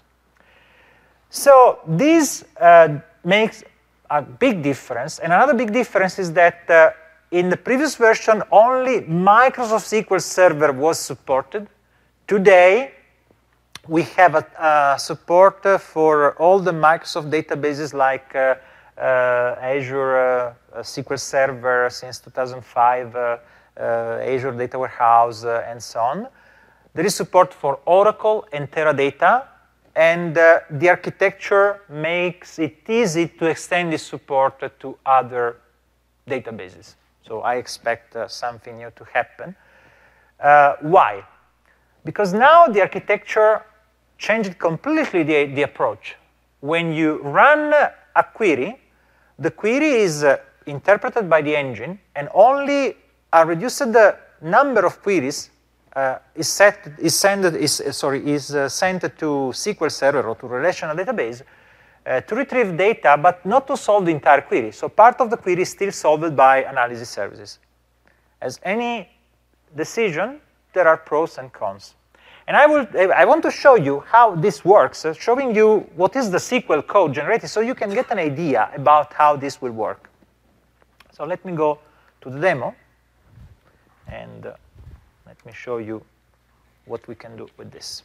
So this uh, makes a big difference. And another big difference is that uh, in the previous version, only Microsoft S Q L Server was supported. Today, we have a, a support uh, for all the Microsoft databases like uh, uh, Azure uh, S Q L Server since two thousand five, uh, uh, Azure Data Warehouse, uh, and so on. There is support for Oracle and Teradata, and uh, the architecture makes it easy to extend this support uh, to other databases. So I expect uh, something new to happen. Uh, why? Because now the architecture changed completely the, the approach. When you run a query, the query is uh, interpreted by the engine, and only a reduced number of queries uh, is set is sent is sorry is uh, sent to S Q L Server or to relational database uh, to retrieve data, but not to solve the entire query. So part of the query is still solved by Analysis Services. As any decision, there are pros and cons. And I, will, I want to show you how this works, uh, showing you what is the S Q L code generated so you can get an idea about how this will work. So let me go to the demo, and uh, let me show you what we can do with this.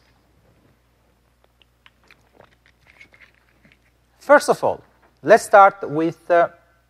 First of all, let's start with uh,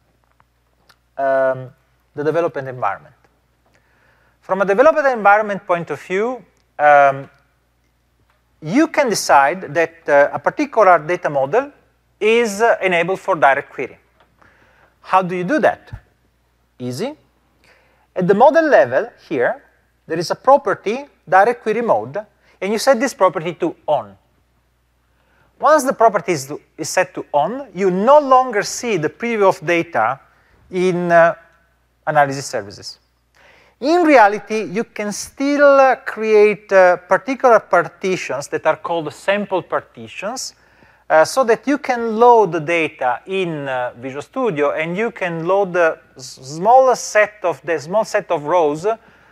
um, the development environment. From a development environment point of view, um, you can decide that uh, a particular data model is uh, enabled for direct query. How do you do that? Easy. At the model level here, there is a property, direct query mode, and you set this property to on. Once the property is, to, is set to on, you no longer see the preview of data in uh, Analysis Services. In reality, you can still uh, create uh, particular partitions that are called sample partitions, uh, so that you can load the data in uh, Visual Studio, and you can load the small set of the small set of rows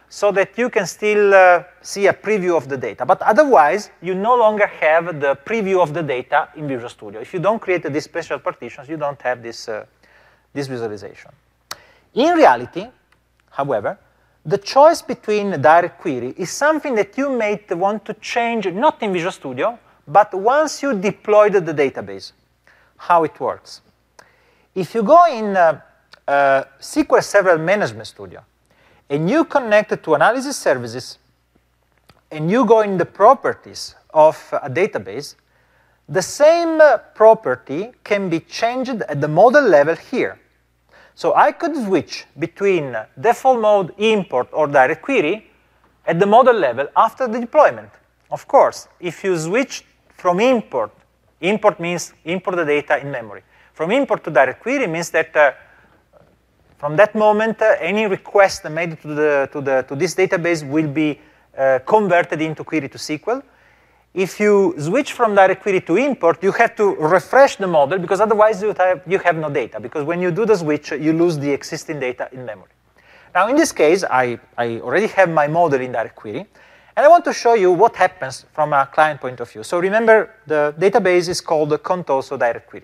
so that you can still uh, see a preview of the data. But otherwise, you no longer have the preview of the data in Visual Studio. If you don't create these special partitions, you don't have this, uh, this visualization. In reality, however, the choice between direct query is something that you may want to change, not in Visual Studio, but once you deployed the database, how it works. If you go in uh, uh, S Q L Server Management Studio, and you connect it to Analysis Services, and you go in the properties of a database, the same uh, property can be changed at the model level here. So I could switch between default mode, import, or direct query at the model level after the deployment. Of course, if you switch from import, import means import the data in memory. From import to direct query means that uh, from that moment, uh, any request made to, the, to, the, to this database will be uh, converted into query to S Q L. If you switch from direct query to import, you have to refresh the model, because otherwise you have, you have no data, because when you do the switch, you lose the existing data in memory. Now, in this case, I, I already have my model in direct query, and I want to show you what happens from a client point of view. So remember, the database is called Contoso Direct Query.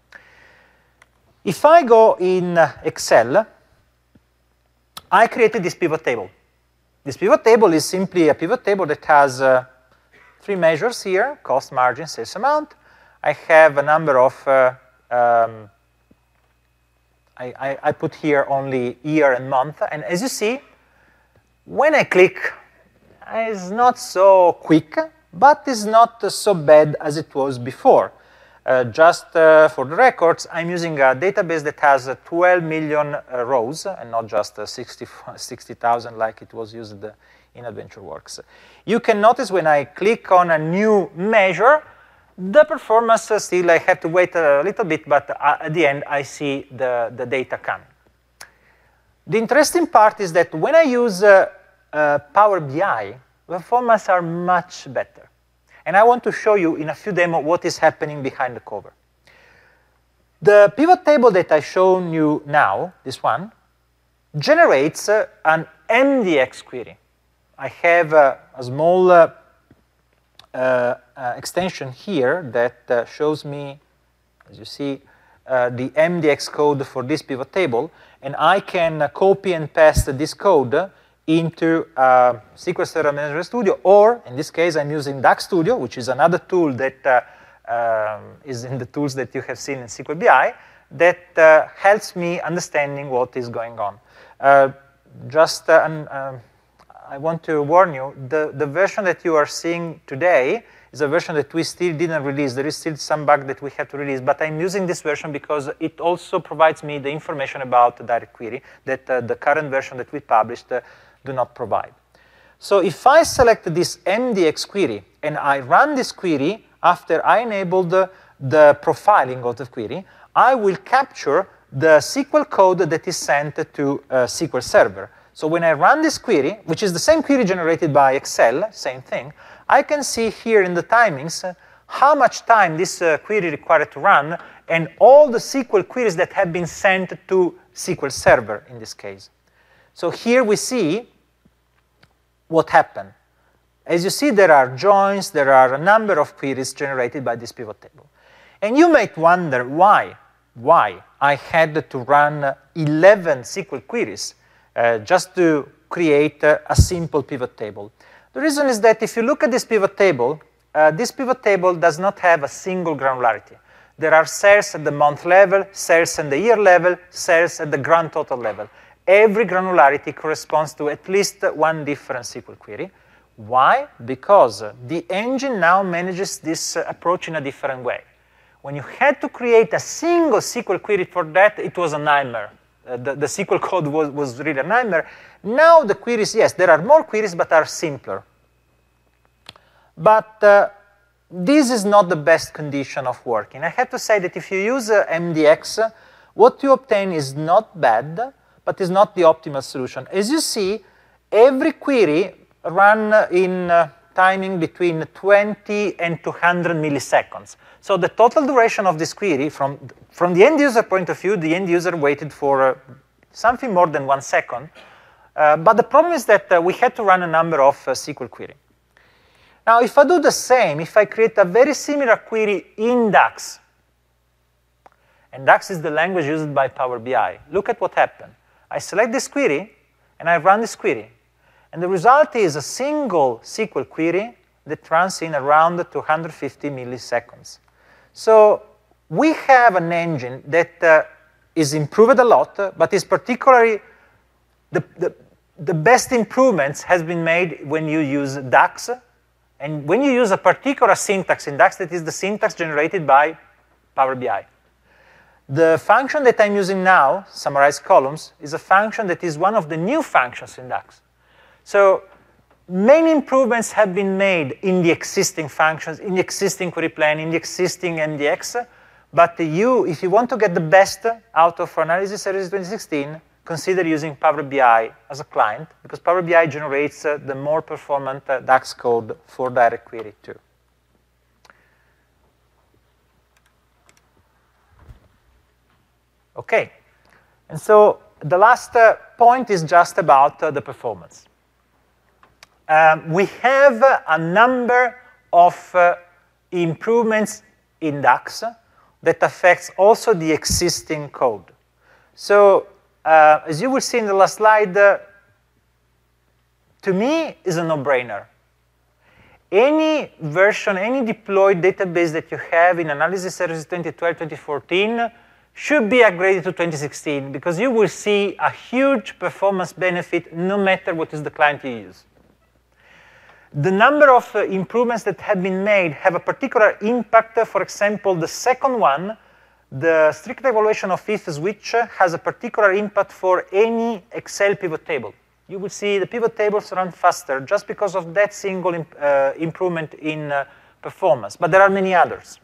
If I go in Excel, I created this pivot table. This pivot table is simply a pivot table that has uh, three measures here: cost, margin, sales amount. I have a number of, uh, um, I, I, I put here only year and month. And as you see, when I click, it's not so quick, but it's not uh, so bad as it was before. Uh, just uh, for the records, I'm using a database that has uh, twelve million uh, rows and not just uh, sixty thousand like it was used uh, in AdventureWorks. You can notice when I click on a new measure, the performance uh, still, I have to wait a little bit, but uh, at the end, I see the, the data come. The interesting part is that when I use uh, uh, Power B I, the performance are much better. And I want to show you in a few demos what is happening behind the cover. The pivot table that I've shown you now, this one, generates uh, an M D X query. I have uh, a small uh, uh, uh, extension here that uh, shows me, as you see, uh, the M D X code for this pivot table, and I can uh, copy and paste this code into uh, S Q L Server Management Studio, or in this case, I'm using DAX Studio, which is another tool that uh, um, is in the tools that you have seen in S Q L B I, that uh, helps me understanding what is going on. Uh, just, uh, an, uh, I want to warn you, the, the version that you are seeing today is a version that we still didn't release. There is still some bug that we have to release, but I'm using this version because it also provides me the information about the direct query that uh, the current version that we published uh, do not provide. So if I select this M D X query and I run this query after I enabled the, the profiling of the query, I will capture the S Q L code that is sent to uh, S Q L Server. So when I run this query, which is the same query generated by Excel, same thing, I can see here in the timings uh, how much time this uh, query required to run and all the S Q L queries that have been sent to S Q L Server in this case. So here we see what happened. As you see, there are joins, there are a number of queries generated by this pivot table. And you might wonder why, why I had to run eleven S Q L queries uh, just to create uh, a simple pivot table. The reason is that if you look at this pivot table, uh, this pivot table does not have a single granularity. There are cells at the month level, cells at the year level, cells at the grand total level. Every granularity corresponds to at least one different S Q L query. Why? Because the engine now manages this approach in a different way. When you had to create a single S Q L query for that, it was a nightmare. Uh, the, the S Q L code was, was really a nightmare. Now the queries, yes, there are more queries, but are simpler. But uh, this is not the best condition of working. I have to say that if you use uh, M D X, uh, what you obtain is not bad, but is not the optimal solution. As you see, every query runs in uh, timing between twenty and two hundred milliseconds. So the total duration of this query, from, from the end user point of view, the end user waited for uh, something more than one second. Uh, but the problem is that uh, we had to run a number of uh, S Q L queries. Now, if I do the same, if I create a very similar query in DAX, and DAX is the language used by Power B I, look at what happened. I select this query, and I run this query. And the result is a single S Q L query that runs in around two hundred fifty milliseconds. So we have an engine that uh, is improved a lot, uh, but is particularly, the, the, the best improvements has been made when you use DAX. And when you use a particular syntax in DAX, that is the syntax generated by Power B I. The function that I'm using now, summarize columns, is a function that is one of the new functions in DAX. So many improvements have been made in the existing functions, in the existing query plan, in the existing M D X. But you, if you want to get the best out of Analysis Services twenty sixteen, consider using Power B I as a client, because Power B I generates uh, the more performant uh, DAX code for direct query too. Okay, and so the last uh, point is just about uh, the performance. Um, we have uh, a number of uh, improvements in DAX that affects also the existing code. So uh, as you will see in the last slide, uh, to me is a no-brainer. Any version, any deployed database that you have in Analysis Services twenty twelve, twenty fourteen should be upgraded to twenty sixteen, because you will see a huge performance benefit no matter what is the client you use. The number of uh, improvements that have been made have a particular impact. Uh, for example, the second one, the strict evaluation of if switch, uh, has a particular impact for any Excel pivot table. You will see the pivot tables run faster just because of that single imp uh, improvement in uh, performance, but there are many others.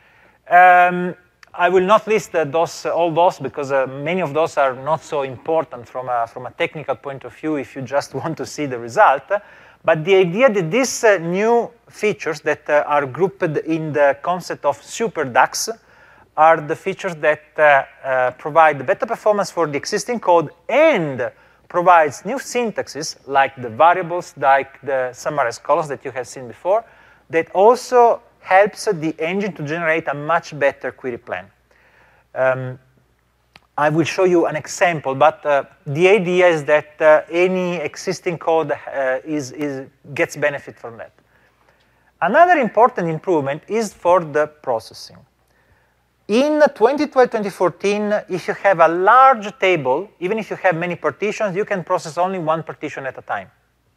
Um, I will not list uh, those, uh, all those, because uh, many of those are not so important from a, from a technical point of view if you just want to see the result. But the idea that these uh, new features that uh, are grouped in the concept of super DAX are the features that uh, uh, provide better performance for the existing code and provides new syntaxes like the variables, like the summarize columns that you have seen before, that also helps the engine to generate a much better query plan. Um, I will show you an example, but uh, the idea is that uh, any existing code uh, is, is, gets benefit from that. Another important improvement is for the processing. In twenty twelve, twenty fourteen, if you have a large table, even if you have many partitions, you can process only one partition at a time.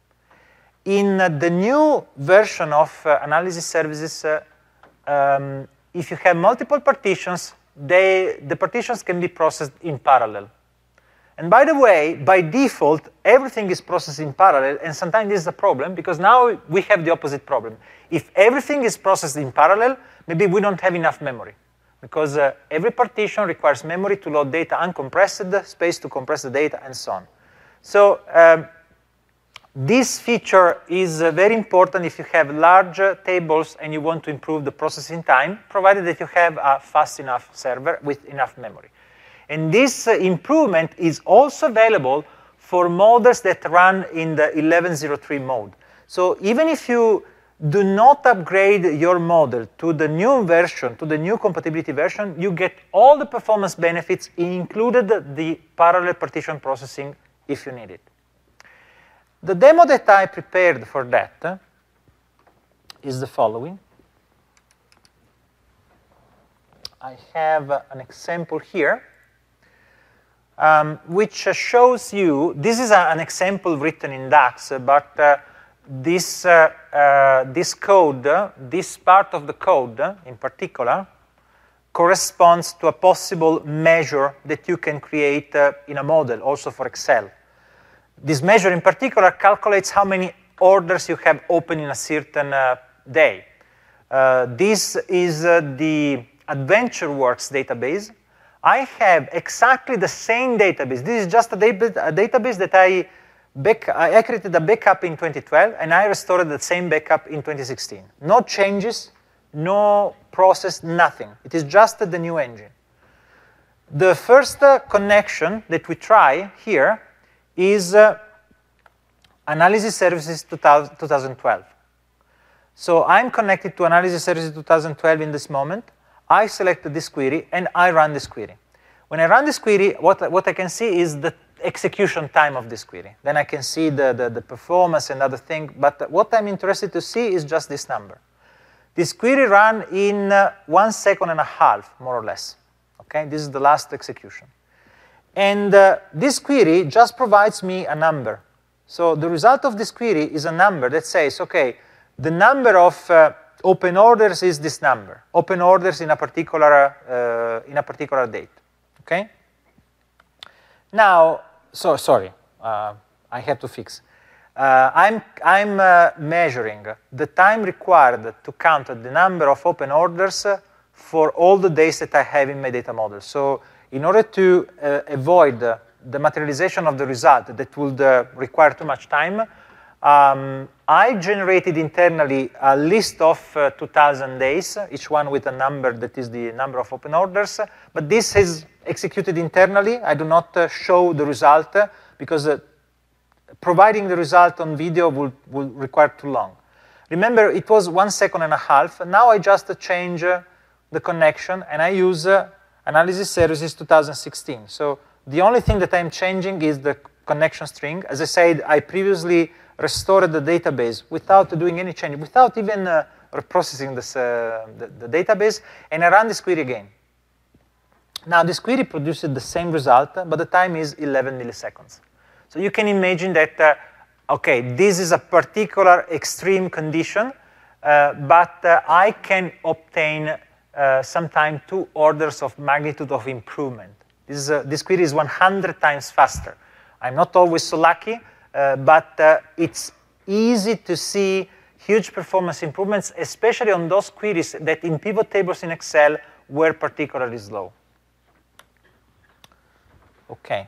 In uh, the new version of uh, Analysis Services, uh, um, if you have multiple partitions, they, the partitions can be processed in parallel. And by the way, by default, everything is processed in parallel, and sometimes this is a problem, because now we have the opposite problem. If everything is processed in parallel, maybe we don't have enough memory, because uh, every partition requires memory to load data uncompressed, space to compress the data, and so on. So um, this feature is uh, very important if you have large uh, tables and you want to improve the processing time, provided that you have a fast enough server with enough memory. And this uh, improvement is also available for models that run in the eleven oh three mode. So even if you do not upgrade your model to the new version, to the new compatibility version, you get all the performance benefits, included the parallel partition processing if you need it. The demo that I prepared for that uh, is the following. I have uh, an example here, um, which uh, shows you, this is a, an example written in DAX, uh, but uh, this, uh, uh, this code, uh, this part of the code uh, in particular, corresponds to a possible measure that you can create uh, in a model, also for Excel. This measure in particular calculates how many orders you have open in a certain uh, day. Uh, this is uh, the AdventureWorks database. I have exactly the same database. This is just a, a database that I, back, I created a backup in twenty twelve, and I restored the same backup in twenty sixteen. No changes, no process, nothing. It is just uh, the new engine. The first uh, connection that we try here is uh, Analysis Services two thousand twelve. So I'm connected to Analysis Services two thousand twelve in this moment. I select this query, and I run this query. When I run this query, what, what I can see is the execution time of this query. Then I can see the, the, the performance and other things, but what I'm interested to see is just this number. This query ran in uh, one second and a half, more or less. Okay, this is the last execution. And uh, this query just provides me a number. So the result of this query is a number that says, okay, the number of uh, open orders is this number. Open orders in a particular, uh, in a particular date. Okay? Now, so sorry, uh, I have to fix. Uh, I'm, I'm uh, measuring the time required to count the number of open orders uh, for all the days that I have in my data model. So in order to uh, avoid uh, the materialization of the result that would uh, require too much time, um, I generated internally a list of uh, two thousand days, each one with a number that is the number of open orders. But this is executed internally. I do not uh, show the result uh, because uh, providing the result on video will, will require too long. Remember, it was one second and a half. Now I just uh, change uh, the connection, and I use uh, Analysis Services two thousand sixteen. So the only thing that I'm changing is the connection string. As I said, I previously restored the database without doing any change, without even uh, reprocessing this, uh, the, the database, and I run this query again. Now, this query produces the same result, but the time is eleven milliseconds. So you can imagine that, uh, okay, this is a particular extreme condition, uh, but uh, I can obtain uh, sometime two orders of magnitude of improvement. This, is, uh, this query is one hundred times faster. I'm not always so lucky, uh, but uh, it's easy to see huge performance improvements, especially on those queries that in pivot tables in Excel were particularly slow. Okay.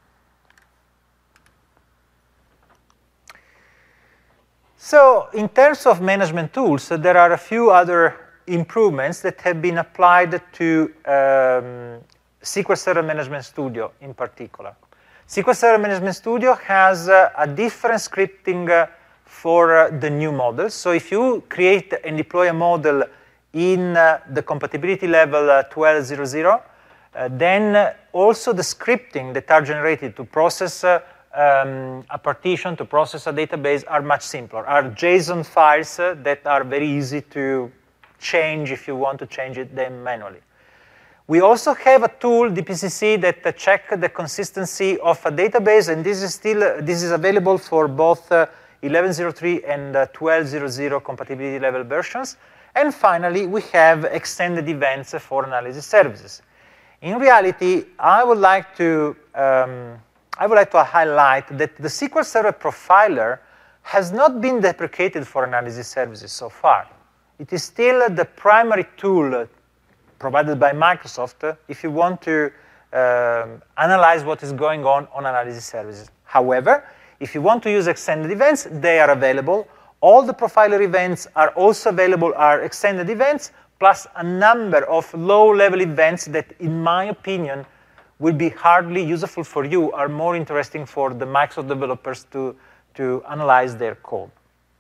So in terms of management tools, there are a few other improvements that have been applied to um, S Q L Server Management Studio in particular. S Q L Server Management Studio has uh, a different scripting uh, for uh, the new models. So if you create and deploy a model in uh, the compatibility level uh, twelve dot zero dot zero, uh, then uh, also the scripting that are generated to process uh, um, a partition, to process a database are much simpler, are JSON files uh, that are very easy to change if you want to change it them manually. We also have a tool, D P C C, that uh, checks the consistency of a database, and this is still uh, this is available for both uh, eleven dot zero dot three and uh, twelve dot zero dot zero compatibility level versions. And finally, we have extended events for analysis services. In reality, I would like to um, I would like to highlight that the S Q L Server Profiler has not been deprecated for analysis services so far. It is still the primary tool provided by Microsoft if you want to um, analyze what is going on on analysis services. However, if you want to use extended events, they are available. All the profiler events are also available, are extended events, plus a number of low-level events that, in my opinion, will be hardly useful for you, are more interesting for the Microsoft developers to, to analyze their code.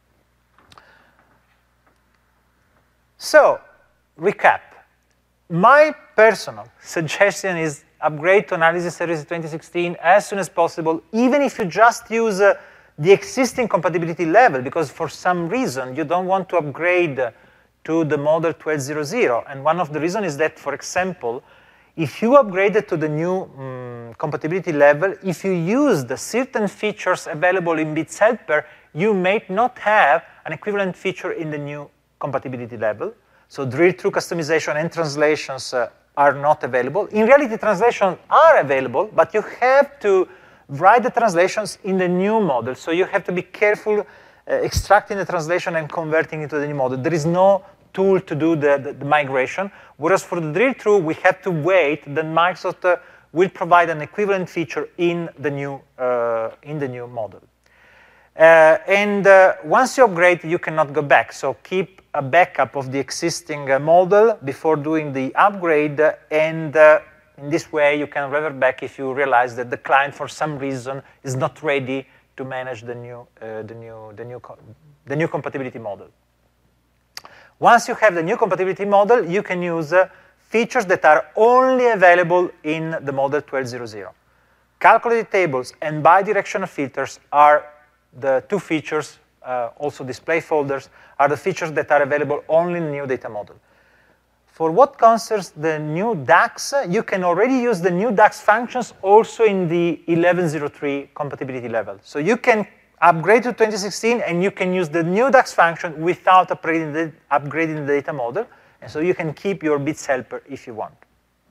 So, recap. My personal suggestion is upgrade to Analysis Services twenty sixteen as soon as possible, even if you just use uh, the existing compatibility level, because for some reason you don't want to upgrade uh, to the model twelve dot zero dot zero. And one of the reasons is that, for example, if you upgraded to the new um, compatibility level, if you use the certain features available in Bits Helper, you may not have an equivalent feature in the new compatibility level. So drill-through customization and translations uh, are not available. In reality, translations are available, but you have to write the translations in the new model. So you have to be careful uh, extracting the translation and converting it to the new model. There is no tool to do the, the, the migration, whereas for the drill-through, we have to wait. Then Microsoft uh, will provide an equivalent feature in the new, uh, in the new model. Uh, and uh, once you upgrade, you cannot go back. So keep a backup of the existing uh, model before doing the upgrade, uh, and uh, in this way, you can revert back if you realize that the client, for some reason, is not ready to manage the new, uh, the new, the new, the new compatibility model. Once you have the new compatibility model, you can use uh, features that are only available in the model twelve hundred. Calculated tables and bidirectional filters are the two features, uh, also display folders, are the features that are available only in the new data model. For what concerns the new DAX, you can already use the new DAX functions also in the eleven oh three compatibility level. So you can upgrade to twenty sixteen and you can use the new DAX function without upgrading the, upgrading the data model. And so you can keep your bits helper if you want.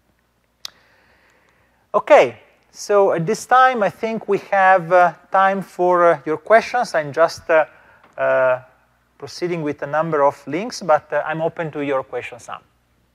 Okay, so at this time, I think we have uh, time for uh, your questions. I'm just uh, uh, proceeding with a number of links, but uh, I'm open to your questions now.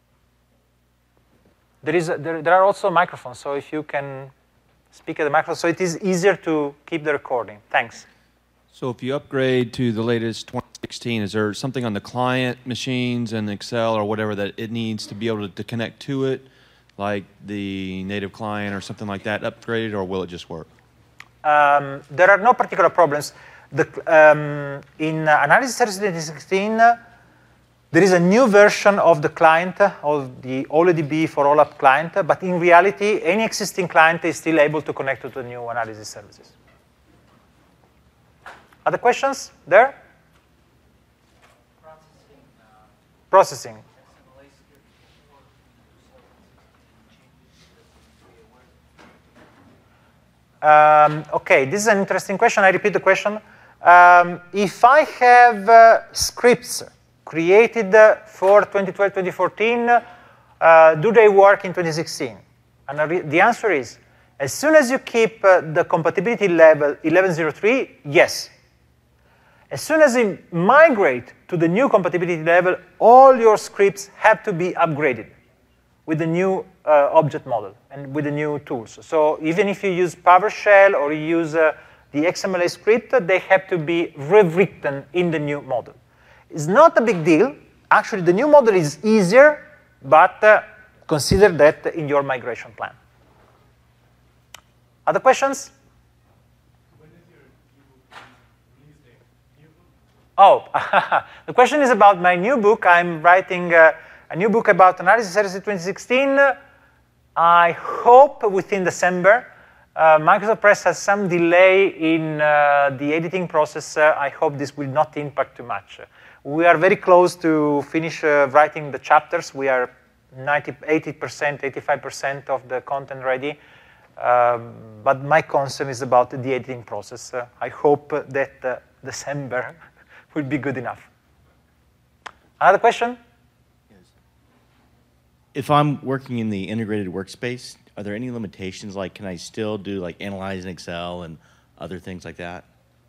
There, is a, there, there are also microphones, so if you can speak at the microphone, so it is easier to keep the recording. Thanks. So if you upgrade to the latest twenty sixteen, is there something on the client machines and Excel or whatever that it needs to be able to, to connect to it, like the native client or something like that upgraded, or will it just work? Um, there are no particular problems. The, um, in uh, Analysis Services twenty sixteen, uh, there is a new version of the client, uh, of the OLEDB for OLAP client, uh, but in reality, any existing client is still able to connect to the new analysis services. Other questions there? Processing. Uh, Processing. Um, okay, this is an interesting question. I repeat the question. Um, if I have uh, scripts created uh, for twenty twelve twenty fourteen, uh, do they work in twenty sixteen? And the answer is, as soon as you keep uh, the compatibility level eleven oh three, yes. As soon as you migrate to the new compatibility level, all your scripts have to be upgraded with the new uh, object model and with the new tools. So even if you use PowerShell or you use uh, the X M L A script, they have to be rewritten in the new model. It's not a big deal. Actually, the new model is easier, but uh, consider that in your migration plan. Other questions? When is your new book release date? New book? Oh, the question is about my new book. I'm writing uh, a new book about Analysis Services twenty sixteen. I hope within December. Uh, Microsoft Press has some delay in uh, the editing process. Uh, I hope this will not impact too much. We are very close to finish uh, writing the chapters. We are ninety, eighty percent, eighty-five percent of the content ready. Um, but my concern is about the editing process. Uh, I hope that uh, December will be good enough. Another question? Yes. If I'm working in the integrated workspace, are there any limitations? Like, can I still do like analyze in Excel and other things like that?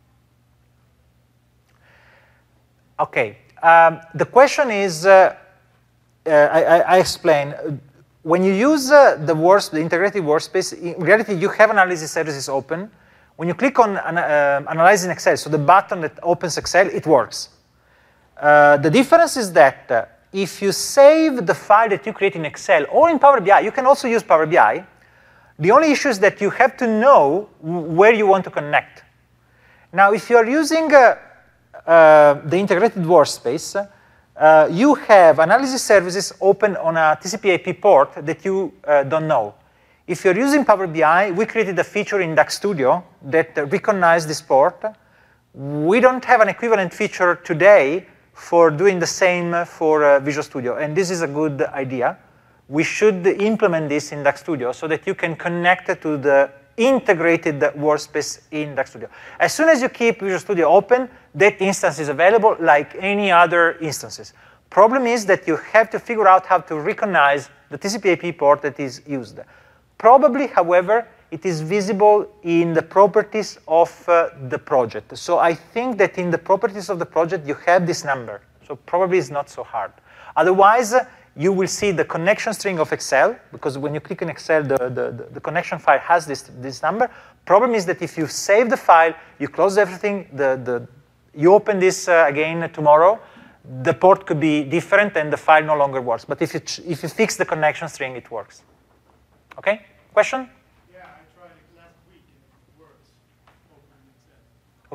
Okay. Um, the question is, uh, uh, I, I explain. When you use uh, the, works, the integrated workspace, in reality, you have analysis services open. When you click on an, uh, Analyze in Excel, so the button that opens Excel, it works. Uh, the difference is that uh, if you save the file that you create in Excel or in Power B I, you can also use Power B I. The only issue is that you have to know where you want to connect. Now, if you are using uh, uh, the integrated workspace, uh, you have analysis services open on a T C P I P port that you uh, don't know. If you're using Power B I, we created a feature in DAX Studio that uh, recognizes this port. We don't have an equivalent feature today for doing the same for uh, Visual Studio, and this is a good idea. We should implement this in DAX Studio so that you can connect to the integrated workspace in DAX Studio. As soon as you keep Visual Studio open, that instance is available like any other instances. Problem is that you have to figure out how to recognize the T C P I P port that is used. Probably, however, it is visible in the properties of uh, the project. So I think that in the properties of the project, you have this number. So probably it's not so hard. Otherwise, uh, you will see the connection string of Excel, because when you click in Excel, the, the, the connection file has this, this number. Problem is that if you save the file, you close everything, the, the, you open this uh, again tomorrow, the port could be different and the file no longer works. But if you, if you fix the connection string, it works. Okay? Question? Yeah, I tried it last week and it works. Open Excel.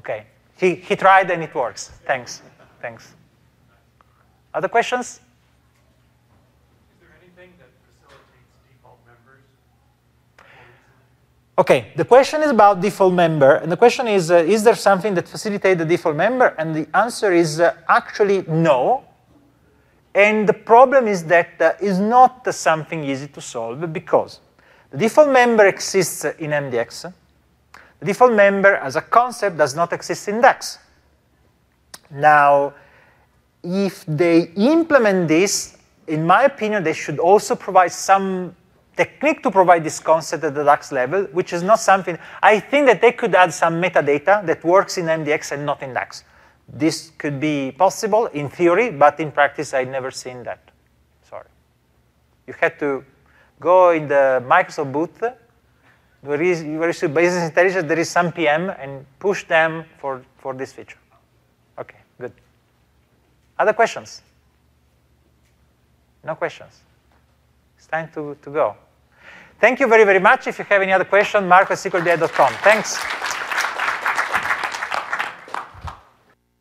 Okay. He, he tried and it works. Thanks. Thanks. Other questions? Is there anything that facilitates default members more easily? Okay, the question is about default member, and the question is, uh, is there something that facilitates the default member? And the answer is uh, actually no. And the problem is that uh, it's not uh, something easy to solve because the default member exists in M D X. The default member as a concept does not exist in DAX. Now, if they implement this, in my opinion, they should also provide some technique to provide this concept at the DAX level, which is not something, I think that they could add some metadata that works in M D X and not in DAX. This could be possible in theory, but in practice, I've never seen that. Sorry. You had to go in the Microsoft booth, there is, where is business intelligence, there is some P M, and push them for, for this feature. Okay, good. Other questions? No questions? It's time to, to go. Thank you very, very much. If you have any other question, marco at S Q L D I dot com. Thanks.